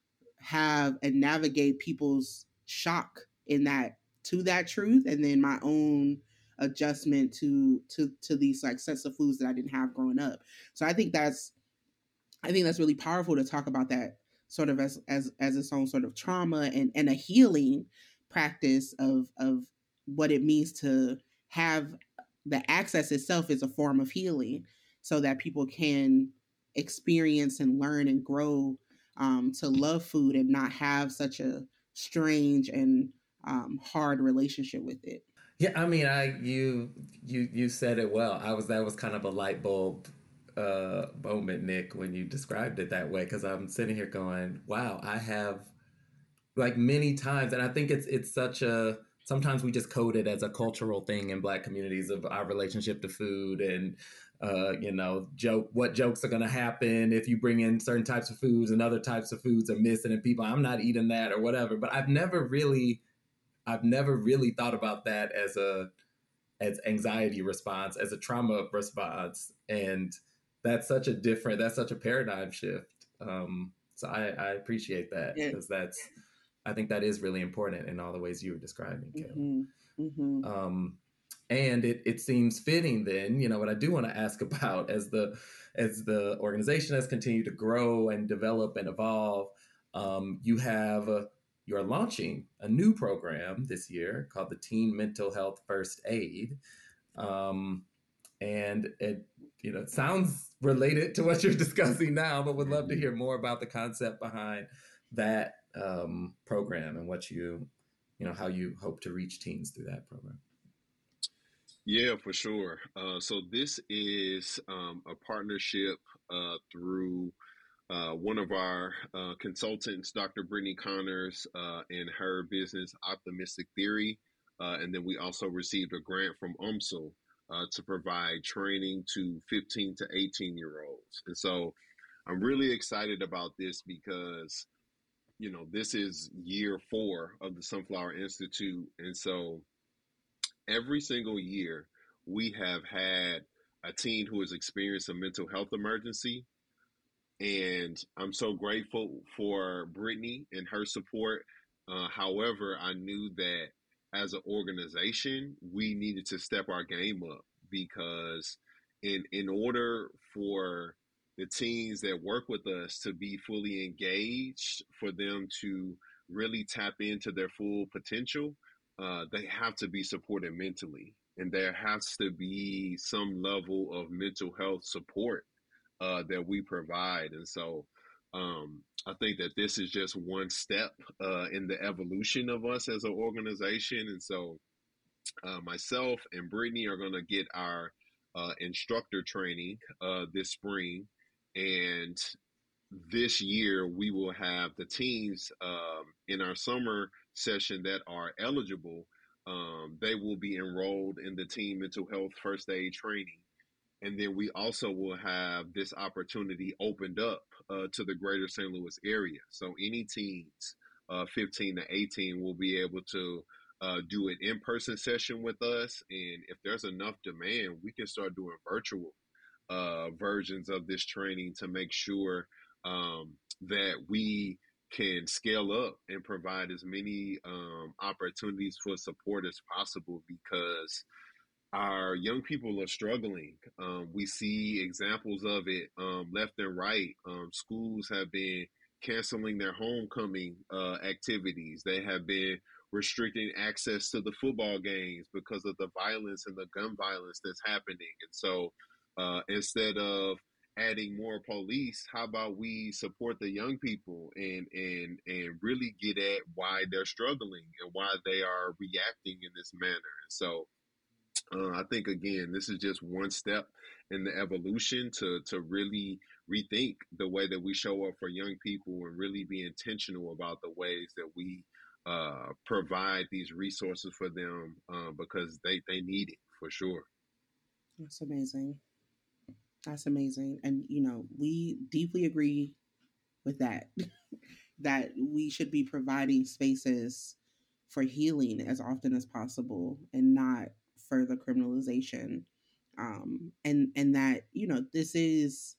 Speaker 2: have and navigate people's shock in that to that truth, and then my own adjustment to to to these like sets of foods that I didn't have growing up. So I think that's I think that's really powerful to talk about that sort of as as as its own sort of trauma and and a healing practice of of what it means to have the access itself is a form of healing, so that people can experience and learn and grow um, to love food and not have such a strange and um, hard relationship with it.
Speaker 3: Yeah, I mean, I you you you said it well. I was that was kind of a light bulb uh, moment, Nick, when you described it that way, because I'm sitting here going, "Wow, I have like many times," and I think it's it's such a sometimes we just code it as a cultural thing in Black communities of our relationship to food and. Uh, you know, joke what jokes are going to happen if you bring in certain types of foods and other types of foods are missing, and people, I'm not eating that or whatever. But I've never really I've never really thought about that as a as anxiety response, as a trauma response, and that's such a different, that's such a paradigm shift. Um, so I, I appreciate that because yeah. that's, I think that is really important in all the ways you were describing, Kayla.
Speaker 2: Mm-hmm. Mm-hmm.
Speaker 3: Um, and it it seems fitting then, you know, what I do want to ask about as the as the organization has continued to grow and develop and evolve, um, you have. Uh, You're launching a new program this year called the Teen Mental Health First Aid. Um, And it, you know, it sounds related to what you're discussing now, but would love to hear more about the concept behind that um, program and what you, you know, how you hope to reach teens through that program.
Speaker 4: Yeah, for sure. Uh, so this is um, a partnership uh, through uh, one of our uh, consultants, Doctor Brittany Connors, uh, and her business, Optimistic Theory. Uh, and then we also received a grant from UMSL uh, to provide training to fifteen to eighteen year olds. And so I'm really excited about this because, you know, this is year four of the Sunflower Institute. And so every single year, we have had a teen who has experienced a mental health emergency. And I'm so grateful for Brittany and her support. Uh, however, I knew that as an organization, we needed to step our game up because in in order for the teams that work with us to be fully engaged, for them to really tap into their full potential, uh, they have to be supported mentally. And there has to be some level of mental health support uh, that we provide. And so um, I think that this is just one step uh, in the evolution of us as an organization. And so uh, myself and Brittany are going to get our uh, instructor training uh, this spring. And this year, we will have the teens um, in our summer session that are eligible. Um, they will be enrolled in the teen mental health first aid training. And then we also will have this opportunity opened up uh, to the greater Saint Louis area. So any teens, uh, fifteen to eighteen, will be able to uh, do an in-person session with us. And if there's enough demand, we can start doing virtual uh, versions of this training to make sure um, that we can scale up and provide as many um, opportunities for support as possible, because our young people are struggling. Um, we see examples of it um, left and right. Um, schools have been canceling their homecoming uh, activities. They have been restricting access to the football games because of the violence and the gun violence that's happening. And so uh, instead of adding more police, how about we support the young people and and and really get at why they're struggling and why they are reacting in this manner. And so uh, I think, again, this is just one step in the evolution to to really rethink the way that we show up for young people and really be intentional about the ways that we uh, provide these resources for them uh, because they, they need it for sure.
Speaker 2: That's amazing. That's amazing. And, you know, we deeply agree with that, that we should be providing spaces for healing as often as possible and not further criminalization. Um, and, and that, you know, this is,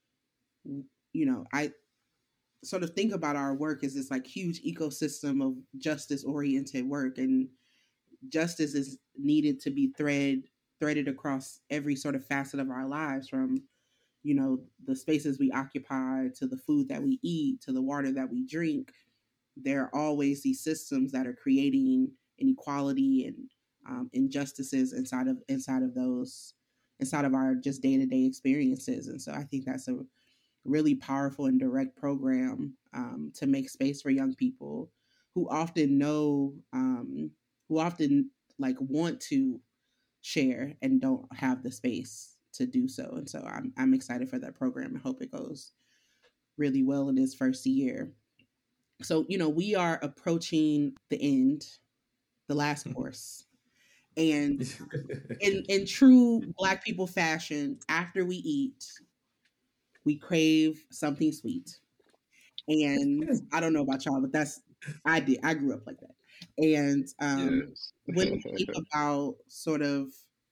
Speaker 2: you know, I sort of think about our work as this like huge ecosystem of justice oriented work, and justice is needed to be thread threaded across every sort of facet of our lives, from you know the spaces we occupy to the food that we eat to the water that we drink. There are always these systems that are creating inequality and um, injustices inside of inside of those inside of our just day-to-day experiences. And so I think that's a really powerful and direct program um, to make space for young people who often know um, who often like want to share and don't have the space to do so. And so I'm I'm excited for that program and hope it goes really well in its first year. So, you know, we are approaching the end, the last course. And in in true Black people fashion, after we eat, we crave something sweet. And I don't know about y'all, but that's I did. I grew up like that. And um
Speaker 4: Yes.
Speaker 2: when we think about sort of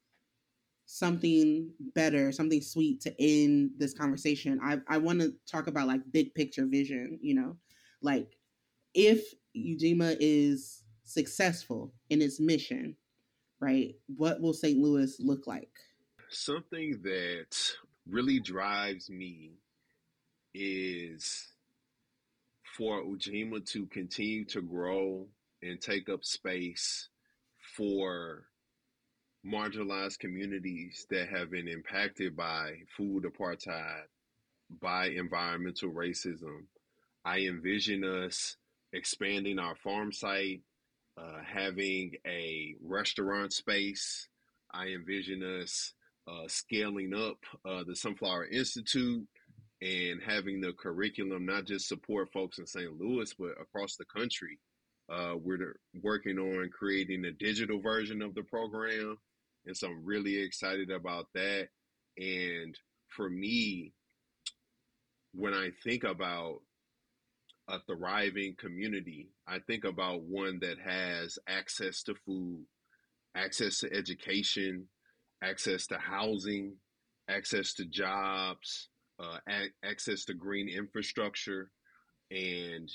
Speaker 2: something better, something sweet to end this conversation, I, I want to talk about like big picture vision, you know, like if Ujima is successful in its mission, right, what will Saint Louis look like?
Speaker 4: Something that really drives me is for Ujima to continue to grow and take up space for marginalized communities that have been impacted by food apartheid, by environmental racism. I envision us expanding our farm site, uh, having a restaurant space. I envision us uh, scaling up uh, the Sunflower Institute and having the curriculum not just support folks in Saint Louis, but across the country. Uh, we're working on creating a digital version of the program. And so I'm really excited about that. And for me, when I think about a thriving community, I think about one that has access to food, access to education, access to housing, access to jobs, uh, a- access to green infrastructure. And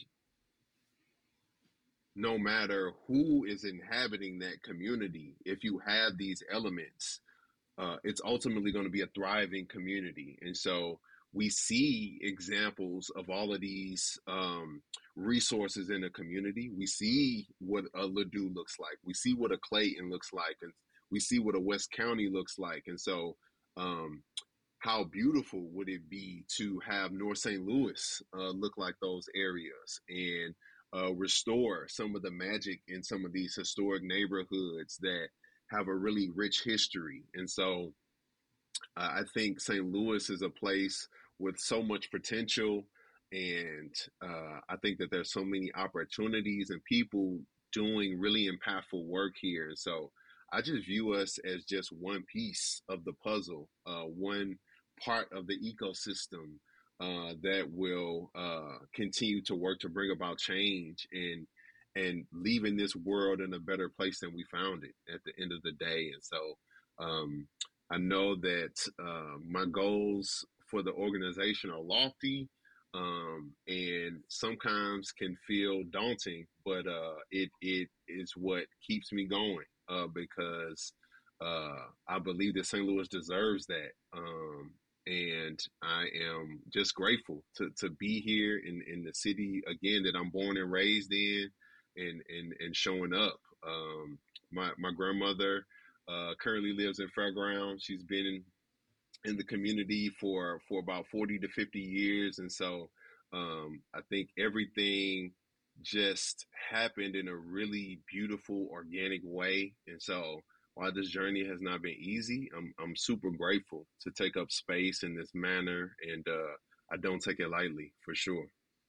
Speaker 4: no matter who is inhabiting that community, if you have these elements, uh, it's ultimately going to be a thriving community. And so we see examples of all of these um, resources in the community. We see what a Ladue looks like. We see what a Clayton looks like. And we see what a West County looks like. And so um, how beautiful would it be to have North Saint Louis uh, look like those areas and uh, restore some of the magic in some of these historic neighborhoods that have a really rich history. And so uh, I think Saint Louis is a place with so much potential. And uh, I think that there's so many opportunities and people doing really impactful work here. And so I just view us as just one piece of the puzzle, uh, one part of the ecosystem uh, that will uh, continue to work to bring about change and and leaving this world in a better place than we found it at the end of the day. And so um, I know that uh, my goals for the organization are lofty um, and sometimes can feel daunting, but uh, it it is what keeps me going uh, because uh, I believe that Saint Louis deserves that. Um, and I am just grateful to, to be here in, in the city again that I'm born and raised in and, and, and showing up. Um, my, my grandmother uh, currently lives in Fairgrounds. She's been in, in the community for, for about forty to fifty years. And so um, I think everything just happened in a really beautiful, organic way. And so while this journey has not been easy, I'm, I'm super grateful to take up space in this manner. And uh, I don't take it lightly, for sure.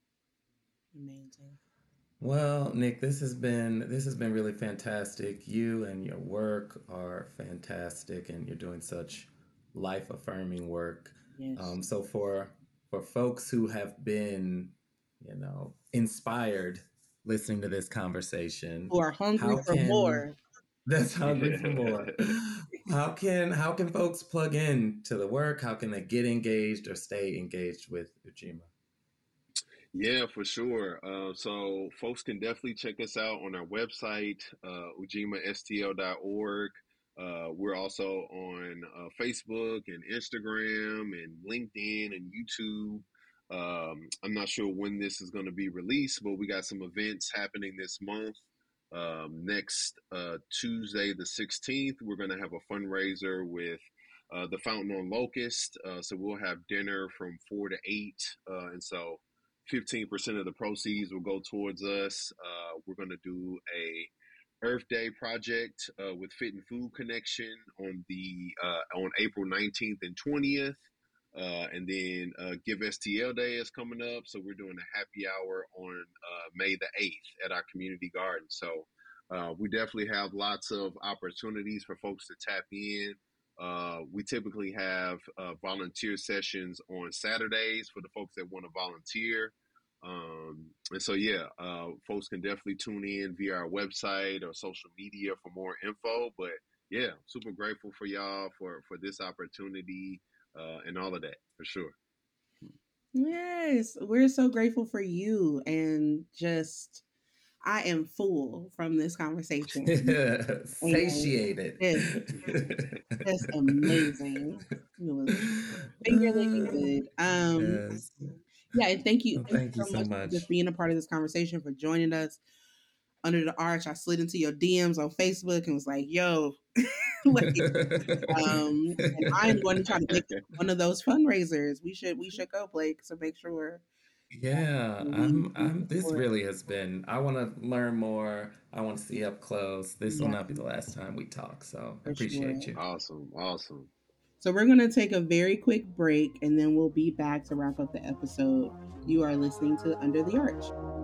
Speaker 2: Amazing.
Speaker 3: Well, Nick, this has been this has been really fantastic. You and your work are fantastic, and you're doing such life-affirming work.
Speaker 2: Yes.
Speaker 3: Um, so for for folks who have been, you know, inspired listening to this conversation,
Speaker 2: Who are hungry
Speaker 3: how
Speaker 2: for
Speaker 3: can
Speaker 2: more.
Speaker 3: that's hungry for more. How can how can folks plug in to the work? How can they get engaged or stay engaged with Ujima?
Speaker 4: Yeah, for sure. Uh, so folks can definitely check us out on our website, uh, ujima s t l dot org. Uh, we're also on uh, Facebook and Instagram and LinkedIn and YouTube. Um, I'm not sure when this is going to be released, but we got some events happening this month. Um, next uh, Tuesday, the sixteenth, we're going to have a fundraiser with uh, the Fountain on Locust. Uh, so we'll have dinner from four to eight. Uh, and so fifteen percent of the proceeds will go towards us. Uh, we're going to do a Earth Day project uh, with Fit and Food Connection on the uh, on April nineteenth and twentieth. Uh, and then uh, Give S T L Day is coming up. So we're doing a happy hour on uh, May the eighth at our community garden. So uh, we definitely have lots of opportunities for folks to tap in. Uh, we typically have uh, volunteer sessions on Saturdays for the folks that want to volunteer. Um, and so, yeah, uh, folks can definitely tune in via our website or social media for more info. But yeah, super grateful for y'all for, for this opportunity uh, and all of that, for sure.
Speaker 2: Yes, we're so grateful for you, and just I am full from this conversation.
Speaker 3: Satiated.
Speaker 2: It's, it's amazing. It was fingerly good. Um,
Speaker 3: yes.
Speaker 2: yeah, and thank you,
Speaker 3: Well,
Speaker 2: thank,
Speaker 3: thank
Speaker 2: you
Speaker 3: you
Speaker 2: so
Speaker 3: so
Speaker 2: much
Speaker 3: much.
Speaker 2: for just being a part of this conversation, for joining us. Under the Arch, I slid into your D Ms on Facebook and was like, yo, like, um, and I'm going to try to make it one of those fundraisers. We should we should go, Blake, to make sure.
Speaker 3: Yeah,
Speaker 2: we-
Speaker 3: I'm
Speaker 2: we
Speaker 3: I'm this
Speaker 2: support-
Speaker 3: really has been I want to learn more. I want to see up close. This will
Speaker 2: Yeah.
Speaker 3: not be the last time we talk, so I
Speaker 2: For
Speaker 3: appreciate
Speaker 2: sure.
Speaker 3: you.
Speaker 4: Awesome, awesome.
Speaker 2: So we're going to take a very quick break, and then we'll be back to wrap up the episode. You are listening to Under the Arch.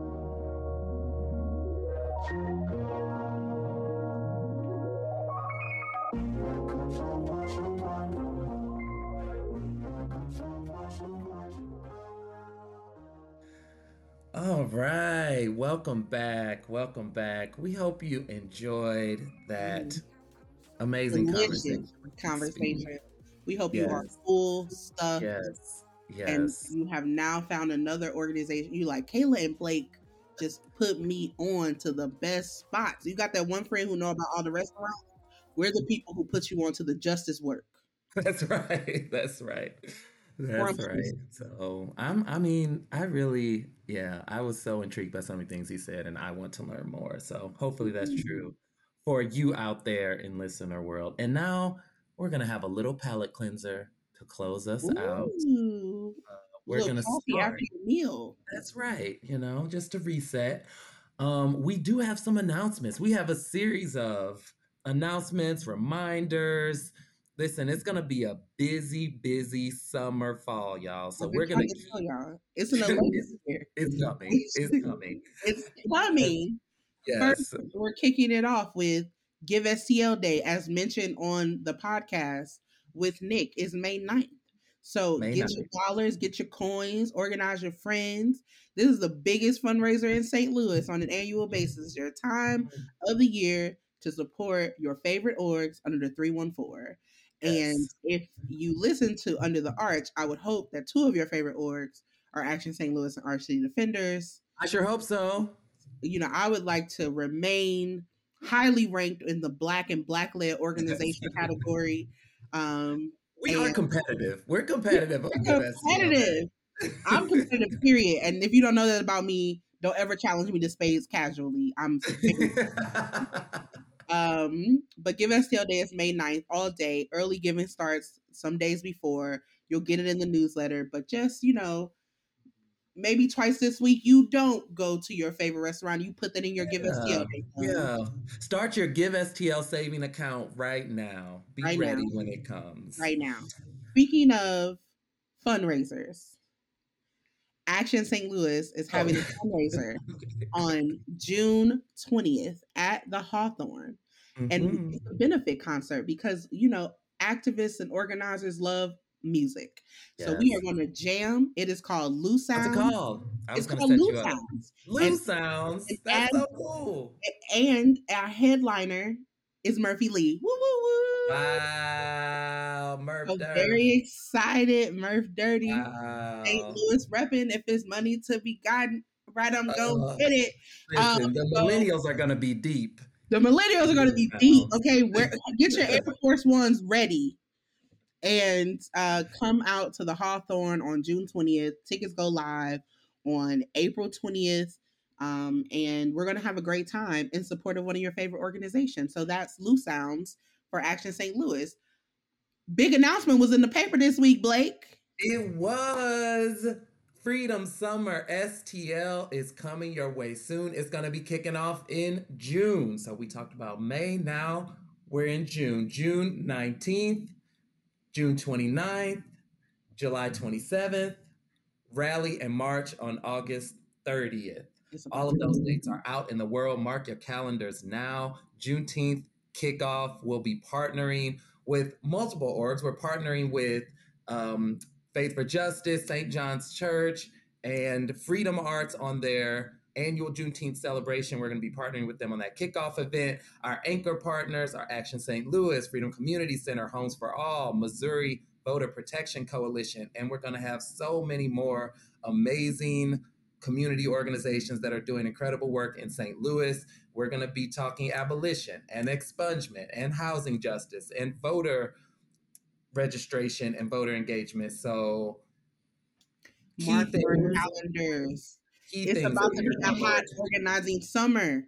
Speaker 3: All right, welcome back. Welcome back. We hope you enjoyed that amazing
Speaker 2: Delicious
Speaker 3: conversation.
Speaker 2: conversation. We hope you are
Speaker 3: Yes.
Speaker 2: full stuff.
Speaker 3: Yes.
Speaker 2: And
Speaker 3: Yes.
Speaker 2: you have now found another organization. You like Kayla and Blake just put me on to the best spots. You got that one friend who know about all the restaurants. We're the people who put you on to the justice work.
Speaker 3: That's right. That's right. That's
Speaker 2: Grumpy.
Speaker 3: right. So I'm I mean, I really yeah, I was so intrigued by so many things he said and I want to learn more. So hopefully that's
Speaker 2: Mhm.
Speaker 3: true for you out there in listener world. And now we're gonna have a little palate cleanser to close us out.
Speaker 2: Ooh,
Speaker 3: We're
Speaker 2: little
Speaker 3: gonna
Speaker 2: coffee
Speaker 3: start.
Speaker 2: after your meal.
Speaker 3: That's right. You know, just to reset. Um, we do have some announcements. We have a series of announcements, reminders. Listen, it's gonna be a busy, busy summer fall, y'all. So
Speaker 2: I've
Speaker 3: we're
Speaker 2: been
Speaker 3: gonna
Speaker 2: trying to
Speaker 3: keep
Speaker 2: tell y'all, it's an election here.
Speaker 3: it's coming. It's coming.
Speaker 2: It's coming. First,
Speaker 3: Yes.
Speaker 2: we're kicking it off with Give S T L Day, as mentioned on the podcast with Nick, is May ninth. So
Speaker 3: May
Speaker 2: get your dollars, get your coins, organize your friends. This is the biggest fundraiser in Saint Louis on an annual basis. Your time of the year to support your favorite orgs under the three one four. And
Speaker 3: Yes.
Speaker 2: if you listen to Under the Arch, I would hope that two of your favorite orgs are Action Saint Louis and Arch City Defenders.
Speaker 3: I sure hope so.
Speaker 2: You know, I would like to remain highly ranked in the Black and Black-led organization category. Um,
Speaker 3: We are
Speaker 2: and-
Speaker 3: competitive. We're competitive. on
Speaker 2: We're
Speaker 3: Give S T L Day.
Speaker 2: competitive. I'm competitive, period. And if you don't know that about me, don't ever challenge me to spades casually. I'm um, but Give S T L Day is May ninth, all day. Early giving starts some days before. You'll get it in the newsletter, but just, you know, maybe twice this week, you don't go to your favorite restaurant. You put that in your Give S T L Day. fund.
Speaker 3: Yeah. Start your Give S T L saving account right now. Be
Speaker 2: Right
Speaker 3: ready
Speaker 2: now.
Speaker 3: when it comes.
Speaker 2: Right now. Speaking of fundraisers, Action Saint Louis is having
Speaker 3: Oh.
Speaker 2: a fundraiser on June twentieth at the Hawthorne. And
Speaker 3: Mhm.
Speaker 2: it's a benefit concert because, you know, activists and organizers love music. So we
Speaker 3: Yes.
Speaker 2: are going to jam. It is called Loose
Speaker 3: What's
Speaker 2: Sounds.
Speaker 3: it called? I was
Speaker 2: It's
Speaker 3: going to
Speaker 2: called
Speaker 3: set
Speaker 2: Loose
Speaker 3: you up.
Speaker 2: Sounds.
Speaker 3: Loose
Speaker 2: And-
Speaker 3: Sounds.
Speaker 2: and
Speaker 3: That's
Speaker 2: add-
Speaker 3: so cool.
Speaker 2: And our headliner is Murphy Lee. Woo, woo, woo.
Speaker 3: Wow. Murph
Speaker 2: I'm
Speaker 3: Dirty.
Speaker 2: very excited. Murph Dirty. Saint
Speaker 3: Wow.
Speaker 2: Louis repping. If there's money to be gotten, right, I'm going to
Speaker 3: Uh,
Speaker 2: get it.
Speaker 3: Listen,
Speaker 2: Um,
Speaker 3: the
Speaker 2: so-
Speaker 3: millennials are going to be deep.
Speaker 2: The millennials are going to be
Speaker 3: Wow.
Speaker 2: deep. Okay, where, get your Air Force Ones ready and uh, come out to the Hawthorne on June twentieth. Tickets go live on April twentieth. Um, and we're going to have a great time in support of one of your favorite organizations. So that's Loose Sounds for Action Saint Louis. Big announcement was in the paper this week, Blake.
Speaker 3: It was Freedom Summer S T L is coming your way soon. It's going to be kicking off in June. So we talked about May. Now we're in June. June nineteenth, June twenty-ninth, July twenty-seventh, rally and march on August thirtieth. All of those dates are out in the world. Mark your calendars now. Juneteenth kickoff. We'll be partnering with multiple orgs. We're partnering with um, Faith for Justice, Saint John's Church, and Freedom Arts on their annual Juneteenth celebration. We're going to be partnering with them on that kickoff event. Our anchor partners are Action Saint Louis, Freedom Community Center, Homes for All, Missouri Voter Protection Coalition, and we're going to have so many more amazing community organizations that are doing incredible work in Saint Louis. We're going to be talking abolition and expungement and housing justice and voter registration and voter engagement. So key
Speaker 2: Mark your
Speaker 3: things,
Speaker 2: calendars.
Speaker 3: key
Speaker 2: It's
Speaker 3: things
Speaker 2: about
Speaker 3: that
Speaker 2: to
Speaker 3: you're
Speaker 2: be a
Speaker 3: gonna
Speaker 2: hot
Speaker 3: want.
Speaker 2: organizing summer.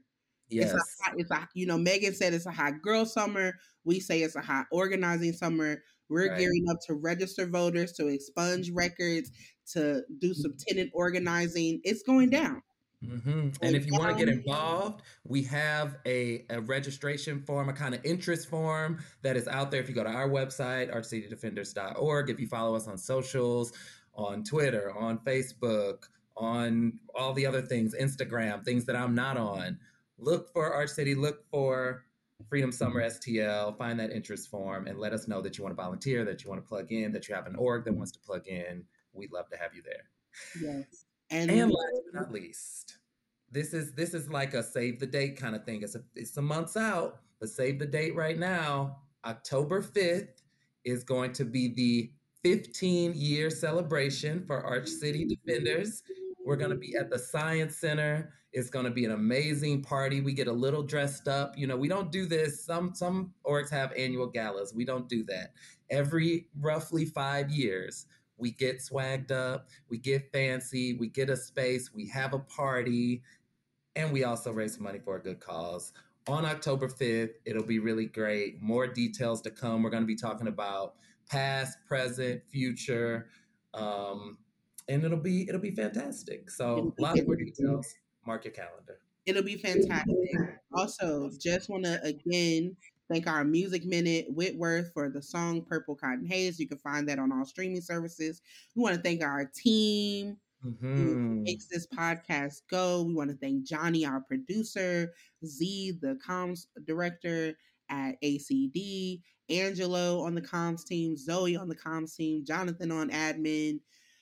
Speaker 3: Yes.
Speaker 2: It's a hot, it's a, you know, Megan said it's a hot girl summer. We say it's a hot organizing summer. We're right. gearing up to register voters, to expunge records, to do some tenant organizing. It's going down.
Speaker 3: Mm-hmm. And if you want to get involved, we have a, a registration form, a kind of interest form that is out there. If you go to our website, arch city defenders dot org, if you follow us on socials, on Twitter, on Facebook, on all the other things, Instagram, things that I'm not on, look for Arch City, look for Freedom Summer S T L, find that interest form, and let us know that you want to volunteer, that you want to plug in, that you have an org that wants to plug in. We'd love to have you there.
Speaker 2: Yes. And,
Speaker 3: and last but not least, this is this is like a save the date kind of thing. It's a, it's some months out, but save the date right now. October fifth is going to be the fifteen-year celebration for Arch City Defenders. We're going to be at the Science Center. It's going to be an amazing party. We get a little dressed up. You know, we don't do this. Some some orgs have annual galas. We don't do that. Every roughly five years, we get swagged up. We get fancy. We get a space. We have a party. And we also raise money for a good cause. On October fifth, it'll be really great. More details to come. We're going to be talking about past, present, future, um, and it'll be it'll be fantastic. So a lot more details. Mark your calendar.
Speaker 2: It'll be fantastic. Also, just want to again thank our Music Minute Whitworth for the song Purple Cotton Haze. You can find that on all streaming services. We want to thank our team mm-hmm. who makes this podcast go. We want to thank Johnny, our producer, Z, the comms director at A C D, Angelo on the comms team, Zoe on the comms team, Jonathan on admin.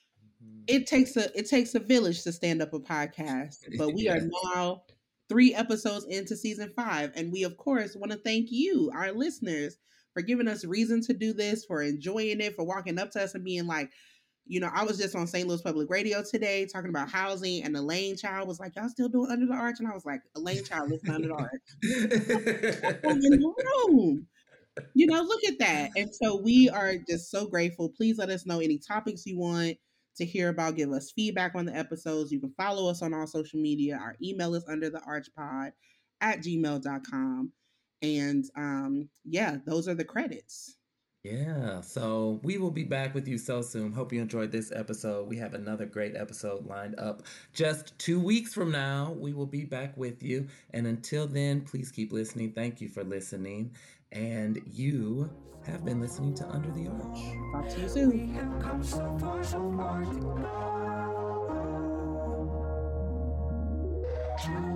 Speaker 2: It takes a it takes a village to stand up a podcast, but we yes. are now three episodes into season five, and we of course want to thank you, our listeners, for giving us reason to do this, for enjoying it, for walking up to us and being like, you know, I was just on Saint Louis Public Radio today talking about housing, and Elaine Child was like, "Y'all still doing Under the Arch?" And I was like, "Elaine Child, listen to Under the Arch." In the room. You know, look at that. And so we are just so grateful. Please let us know any topics you want to hear about. Give us feedback on the episodes. You can follow us on all social media. Our email is under the archpod at gmail dot com. And um, yeah, those are the credits.
Speaker 3: Yeah, so we will be back with you so soon. Hope you enjoyed this episode. We have another great episode lined up just two weeks from now. We will be back with you. And until then, please keep listening. Thank you for listening. And you have been listening to Under the Arch.
Speaker 2: Talk to you soon.
Speaker 1: We have come so far, so far to go.